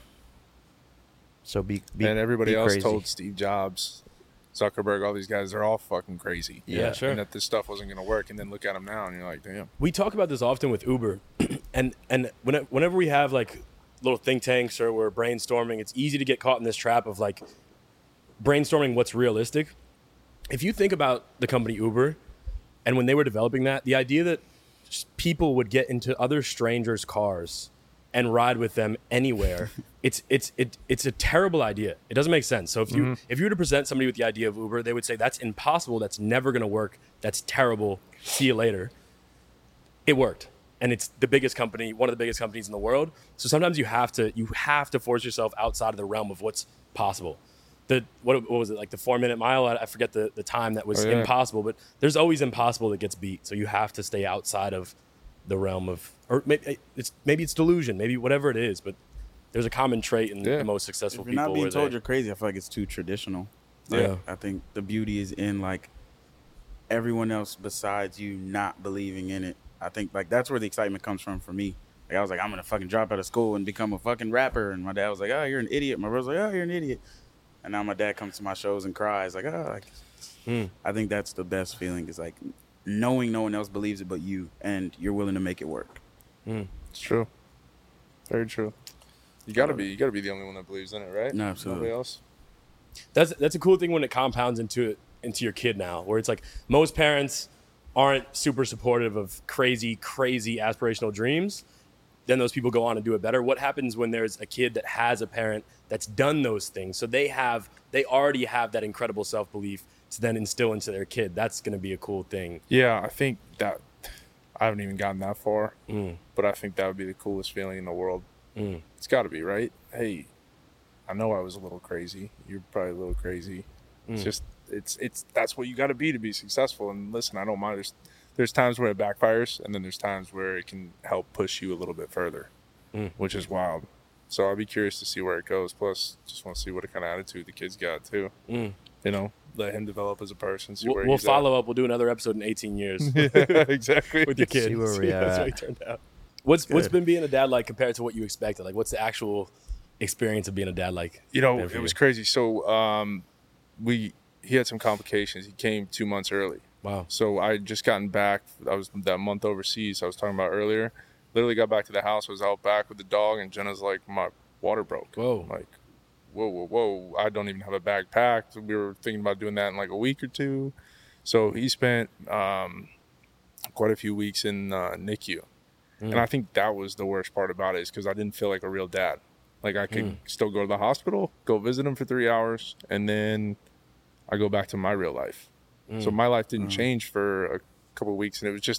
So be And everybody be else crazy. told Steve Jobs, Zuckerberg, all these guys, they're all fucking crazy. Yeah, sure. And that this stuff wasn't gonna work, and then look at them now, and you're like, damn. We talk about this often with Uber, and whenever we have like little think tanks or we're brainstorming, it's easy to get caught in this trap of like brainstorming what's realistic. If you think about the company Uber, and when they were developing that, the idea that people would get into other strangers' cars and ride with them anywhere, it's a terrible idea. It doesn't make sense. So if you were to present somebody with the idea of Uber, they would say that's impossible, that's never gonna work, that's terrible, see you later. It worked. And it's the biggest company, one of the biggest companies in the world. So sometimes you have to force yourself outside of the realm of what's possible. What was it, like the 4-minute mile? I forget the time that was impossible, but there's always impossible that gets beat. So you have to stay outside of the realm of, or maybe it's delusion, maybe whatever it is, but there's a common trait in the most successful If you're people. not being where told they- you're crazy, I feel like it's too traditional. Yeah. I think the beauty is in like everyone else besides you not believing in it. I think like that's where the excitement comes from for me. Like I was like, I'm gonna fucking drop out of school and become a fucking rapper, and my dad was like, oh, you're an idiot. My brother's like, oh, you're an idiot. And now my dad comes to my shows and cries like, oh. I think that's the best feeling is like knowing no one else believes it but you, and you're willing to make it work. It's true. Very true. You gotta be the only one that believes in it, right? No, absolutely. Nobody else. That's a cool thing when it compounds into your kid now, where it's like most parents aren't super supportive of crazy aspirational dreams, then those people go on and do it better. What happens when there's a kid that has a parent that's done those things? So they already have that incredible self-belief to then instill into their kid. That's going to be a cool thing. Yeah, I think that I haven't even gotten that far, but I think that would be the coolest feeling in the world. It's got to be, right? Hey, I know I was a little crazy. You're probably a little crazy. It's just it's that's what you got to be successful. And listen, I don't mind. There's times where it backfires, and then there's times where it can help push you a little bit further, which is wild. So I'll be curious to see where it goes. Plus, just want to see what kind of attitude the kid's got too. You know, let him develop as a person. See where We'll he's follow up. We'll do another episode in 18 years exactly with your kids. See where we are That's at. how he turned out. What's been being a dad like compared to what you expected? Like, what's the actual experience of being a dad like? You know, been for it was you? crazy. So he had some complications. He came 2 months early. Wow. So I had just gotten back. I was that month overseas I was talking about earlier. Literally got back to the house. I was out back with the dog, and Jenna's like, my water broke. Whoa. I'm like, whoa. I don't even have a bag packed. We were thinking about doing that in like a week or two. So he spent quite a few weeks in NICU. And I think that was the worst part about it, is because I didn't feel like a real dad. Like I could still go to the hospital, go visit him for 3 hours, and then I go back to my real life. So my life didn't change for a couple of weeks, and it was just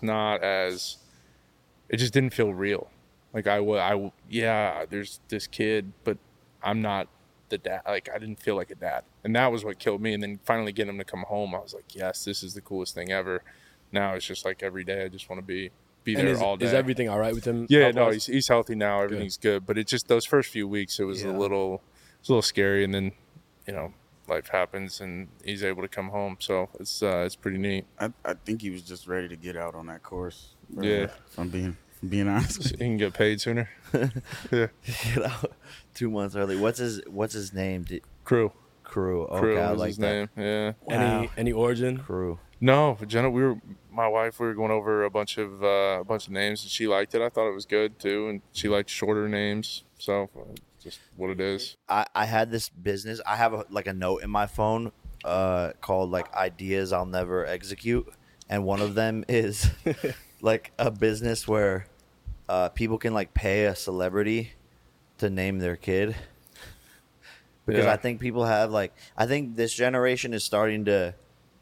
it just didn't feel real. Like yeah, there's this kid, but I'm not the dad. Like I didn't feel like a dad, and that was what killed me. And then finally getting him to come home, I was like, yes, this is the coolest thing ever. Now it's just like every day I just want to be there all day. Is everything all right with him? Yeah, no, health-wise? he's healthy now. Everything's good. But it's just those first few weeks, it was a little scary, and then life happens, and he's able to come home. So it's pretty neat. I think he was just ready to get out on that course. Yeah. If I'm being honest. He can get paid sooner. Yeah, Get out 2 months early. What's his name? Crew. Crew. Okay, Crew I was like his that. name. Yeah. Any origin? Crew. No, Jenna, my wife, we were going over a bunch of names, and she liked it. I thought it was good too, and she liked shorter names. So just what it is. I had this business. I have a note in my phone called like ideas I'll never execute, and one of them is like a business where people can like pay a celebrity to name their kid. Because Yeah. I think people have I think this generation is starting to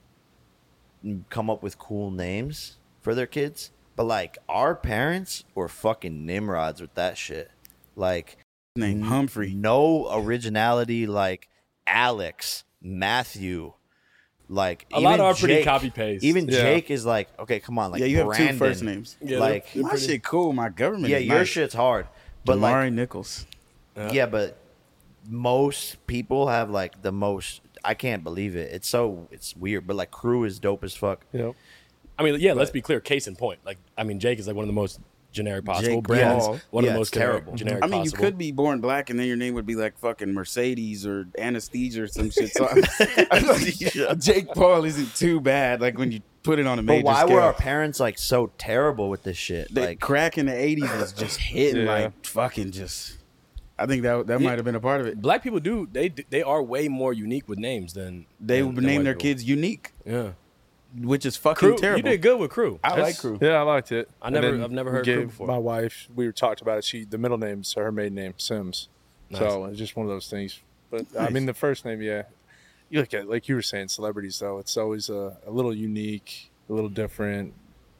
come up with cool names for their kids, but like our parents were fucking nimrods with that shit. Like Name Humphrey. no originality, like Alex, Matthew, like A lot even are pretty Jake. copy-paste. Even Yeah. Jake is like, okay, come on, like Yeah, you have Brandon. two first names. Yeah, like they're My shit cool. My government. yeah, is your nice. shit's hard, but Damari like Nichols. yeah, but most people have like the most. I can't believe it. It's weird, but like Crew is dope as fuck. Yep. I mean, yeah, let's be clear. Case in point. Like, I mean, Jake is like one of the most generic possible. Jake Brandon's Paul. one of Yeah, the it's most generic, terrible. generic I mean, you possible. could be born black, and then your name would be like fucking Mercedes or Anesthesia or some shit. So I'm like, Jake Paul isn't too bad. Like when you put it on a major But why scale. were our parents like so terrible with this shit? The Like crack in the '80s was just hitting Yeah. like fucking just. I think that might have been a part of it. Black people they are way more unique with names than They would than name white their people. kids unique, Yeah, which is fucking Crew. terrible. You did good with Crew. I That's- like Crew. Yeah, I liked it. I've And never then heard we Crew gave before. My wife, we talked about it. The middle name's her maiden name, Sims. So it's just one of those things. But I Nice. mean, the first name, yeah. You look at, like you were saying, celebrities though. It's always a little unique, a little different.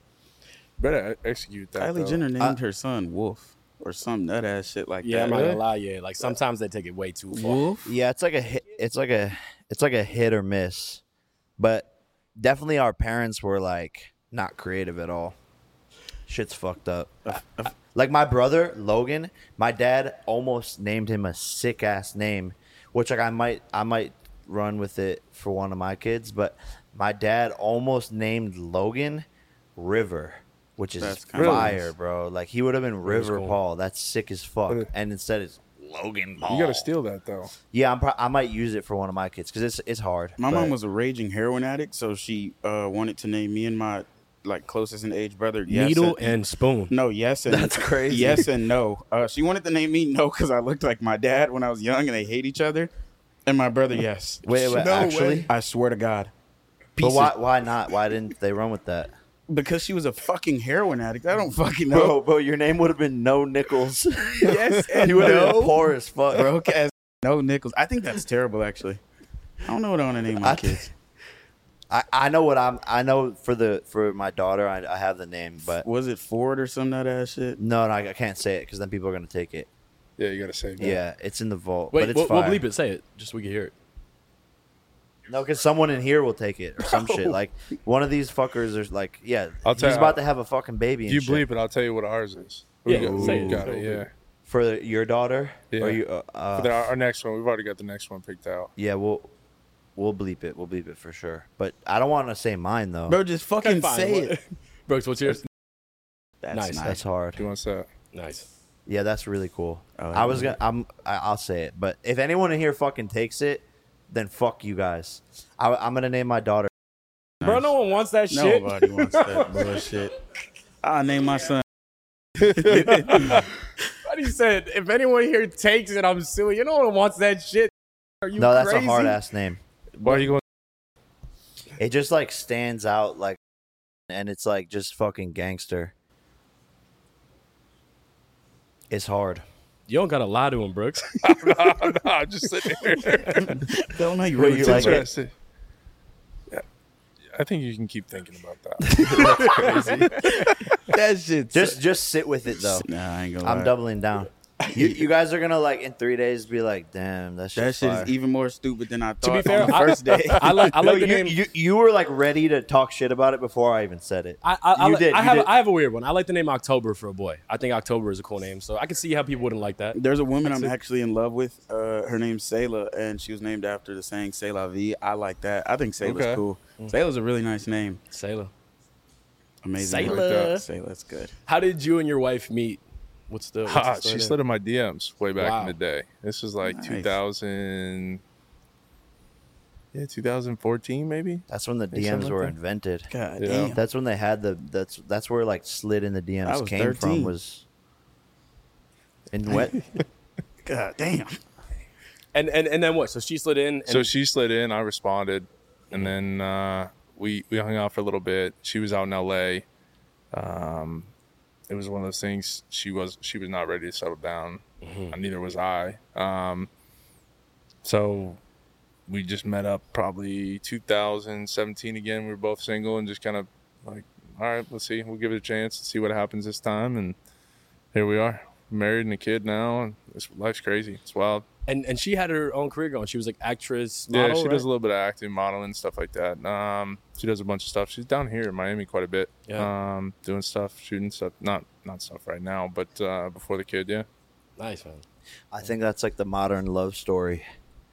Better execute that. Kylie though. Jenner named her son Wolf or some nut ass shit like Yeah, that. I'm not gonna lie. Yeah, like sometimes they take it way too far. Wolf. yeah, it's like a hit. It's like a hit or miss. But definitely, our parents were like not creative at all. Shit's fucked up. Like my brother Logan, my dad almost named him a sick ass name, which like I might run with it for one of my kids. But my dad almost named Logan River, which is That's kinda fire, nice. bro. Like he would have been River cool. Paul. That's sick as fuck. But- And instead it's Logan Paul. You got to steal that though. Yeah, I might use it for one of my kids because it's hard. My but- mom was a raging heroin addict, so she wanted to name me and my like closest in age brother Needle and spoon. No, yes and That's crazy. Yes and no. She wanted to name me No because I looked like my dad when I was young and they hate each other, and my brother Yes. Wait, No actually? way. I swear to God. But Piece why? of- Why not? Why didn't they run with that? Because she was a fucking heroin addict. I don't fucking know. Bro, your name would have been No Nickels. Yes, and You would have no. been poor as fuck. Broke ass No Nickels. I think that's terrible, actually. I don't know what I want to name my kids. I know what I know for my daughter. I have the name, but Was it Ford or some that ass shit? no, I can't say it because then people are gonna take it. Yeah, you gotta say that. Yeah, it's in the vault. Wait, but it's we'll fire. bleep it. Say it, just so we can hear it. No, because someone in here will take it or some shit. Like one of these fuckers is like, yeah, I'll tell he's you- about to have a fucking baby. And You shit. bleep it. I'll tell you what ours is. Yeah, We say it. got it. Yeah. For your daughter. Yeah. Or you, But then our next one, we've already got the next one picked out. yeah, we'll bleep it. We'll bleep it for sure. But I don't want to say mine though. Bro, just fucking Fine, say what- it. Brooks, what's yours? That's Nice. That's hard. Who wants that? Nice. Yeah, that's really cool. Oh, I was yeah. gonna. I'll say it. But if anyone in here fucking takes it, then fuck you guys. I'm gonna name my daughter. Bro, no one wants that shit. Nobody wants that bullshit. I'll name my son. What he said, if anyone here takes it, I'm suing. You no one wants that shit. Are you No, that's crazy? a hard ass name. Why are you going? It just like stands out like, and it's like just fucking gangster. It's hard. You don't gotta lie to him, Brooks. no, I'm just sitting here. Don't know you What, really you took like it. it? Interesting. Yeah. I think you can keep thinking about that. That shit. Just sit with it though. Nah, I ain't gonna I'm lie. doubling down. You guys are gonna like in 3 days be like, damn, that That shit's shit fire. is even more stupid than I thought. To be fair, on the first day. I like No, the name. you were like ready to talk shit about it before I even said it. You did. I you have did. I have a weird one. I like the name October for a boy. I think October is a cool name, so I can see how people wouldn't like that. There's a woman I'm That's it. actually in love with. Her name's Sayla, and she was named after the saying "C'est la vie." I like that. I think Sayla's Okay. cool. Sayla's a really nice name. Sailor. Amazing. Sayla. I like that. Sayla's good. How did you and your wife meet? What's the She story slid in my DMs way back Wow. in the day. This was like Nice. 2000. Yeah, 2014 maybe. That's when the Think something DMs like were that. invented. God Yeah. damn. That's when they had that's where like slid in the I DMs was came 13. from was in what? God damn. And then what? So she slid in. And So she slid in. I responded, and then we hung out for a little bit. She was out in LA. It was one of those things. She was not ready to settle down, and neither was I. So we just met up probably 2017 again. We were both single and just kind of like, all right, let's see. We'll give it a chance and see what happens this time. And here we are, married and a kid now. And life's crazy. It's wild. and she had her own career going. She was like actress, model, Yeah, she right? does a little bit of acting, modeling, stuff like that. She does a bunch of stuff. She's down here in Miami quite a bit. Yeah. Doing stuff, shooting stuff. Not stuff right now, but before the kid, yeah. Nice, man. I think that's like the modern love story.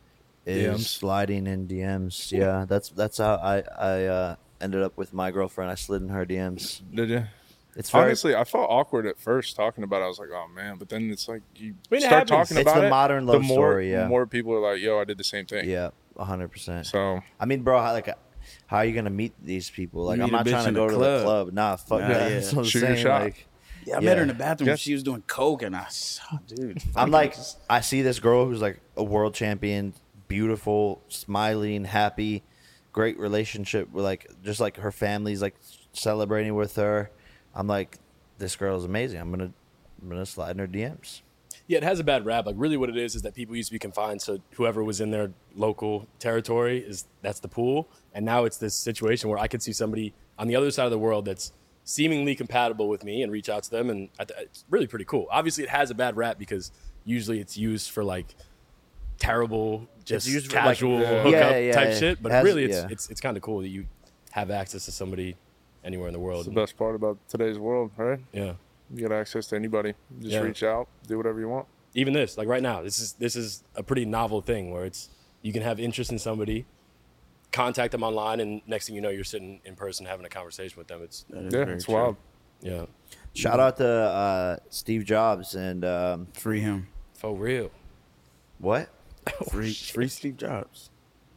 Is DMs. sliding in DMs. Yeah, that's how I ended up with my girlfriend. I slid in her DMs. Did you? It's very Honestly, I felt awkward at first talking about it. I was like, oh man, but then it's like you I mean, it start happens. talking It's about the it. modern the love more, story, yeah. more people are like, yo, I did the same thing. yeah, 100%. So I mean, bro, how are you gonna meet these people? Like, Meet I'm a not bitch trying to in go a to the club. club. Nah, fuck Nah, that. yeah. That's what I'm Shoot your saying. shot. Like, Yeah, I met her Yeah. in the bathroom. Yeah. She was doing coke, and I saw, dude. I'm like, I see this girl who's like a world champion, beautiful, smiling, happy, great relationship with like just like her family's like celebrating with her. I'm like, this girl is amazing. I'm gonna slide in her DMs. Yeah, it has a bad rap. Like, really, what it is that people used to be confined. So whoever was in their local territory that's the pool. And now it's this situation where I could see somebody on the other side of the world that's seemingly compatible with me and reach out to them, and it's really pretty cool. Obviously, it has a bad rap because usually it's used for like terrible, just used for, like, casual Yeah. hookup Yeah, type yeah. shit. But It has- really, yeah. it's kind of cool that you have access to somebody anywhere in the world. that's the best part about today's world, right? Yeah. You got access to anybody. Just Yeah. reach out, do whatever you want. Even this, like right now, this is a pretty novel thing where it's you can have interest in somebody, contact them online, and next thing you know, you're sitting in person having a conversation with them. It's That is Yeah, very it's true. wild. yeah, Shout out to Steve Jobs and Free him. for real. what? Free Steve Jobs.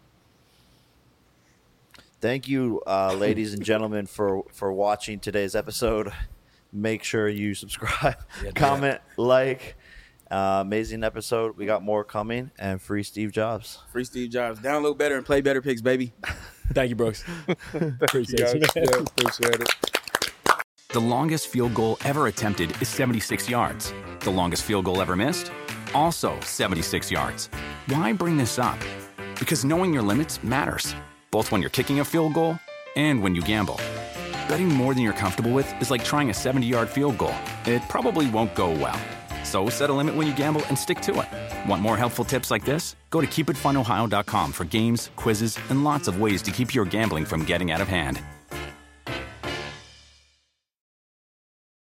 Thank you, ladies and gentlemen, for watching today's episode. Make sure you subscribe, Yeah, do comment, like. Amazing episode. We got more coming, and free Steve Jobs. Free Steve Jobs. Download better and play better picks, baby. Thank you, Brooks. You Appreciate guys, you. yeah, appreciate it. The longest field goal ever attempted is 76 yards. The longest field goal ever missed? Also 76 yards. Why bring this up? Because knowing your limits matters, both when you're kicking a field goal and when you gamble. Betting more than you're comfortable with is like trying a 70-yard field goal. It probably won't go well. So set a limit when you gamble and stick to it. Want more helpful tips like this? Go to keepitfunohio.com for games, quizzes, and lots of ways to keep your gambling from getting out of hand.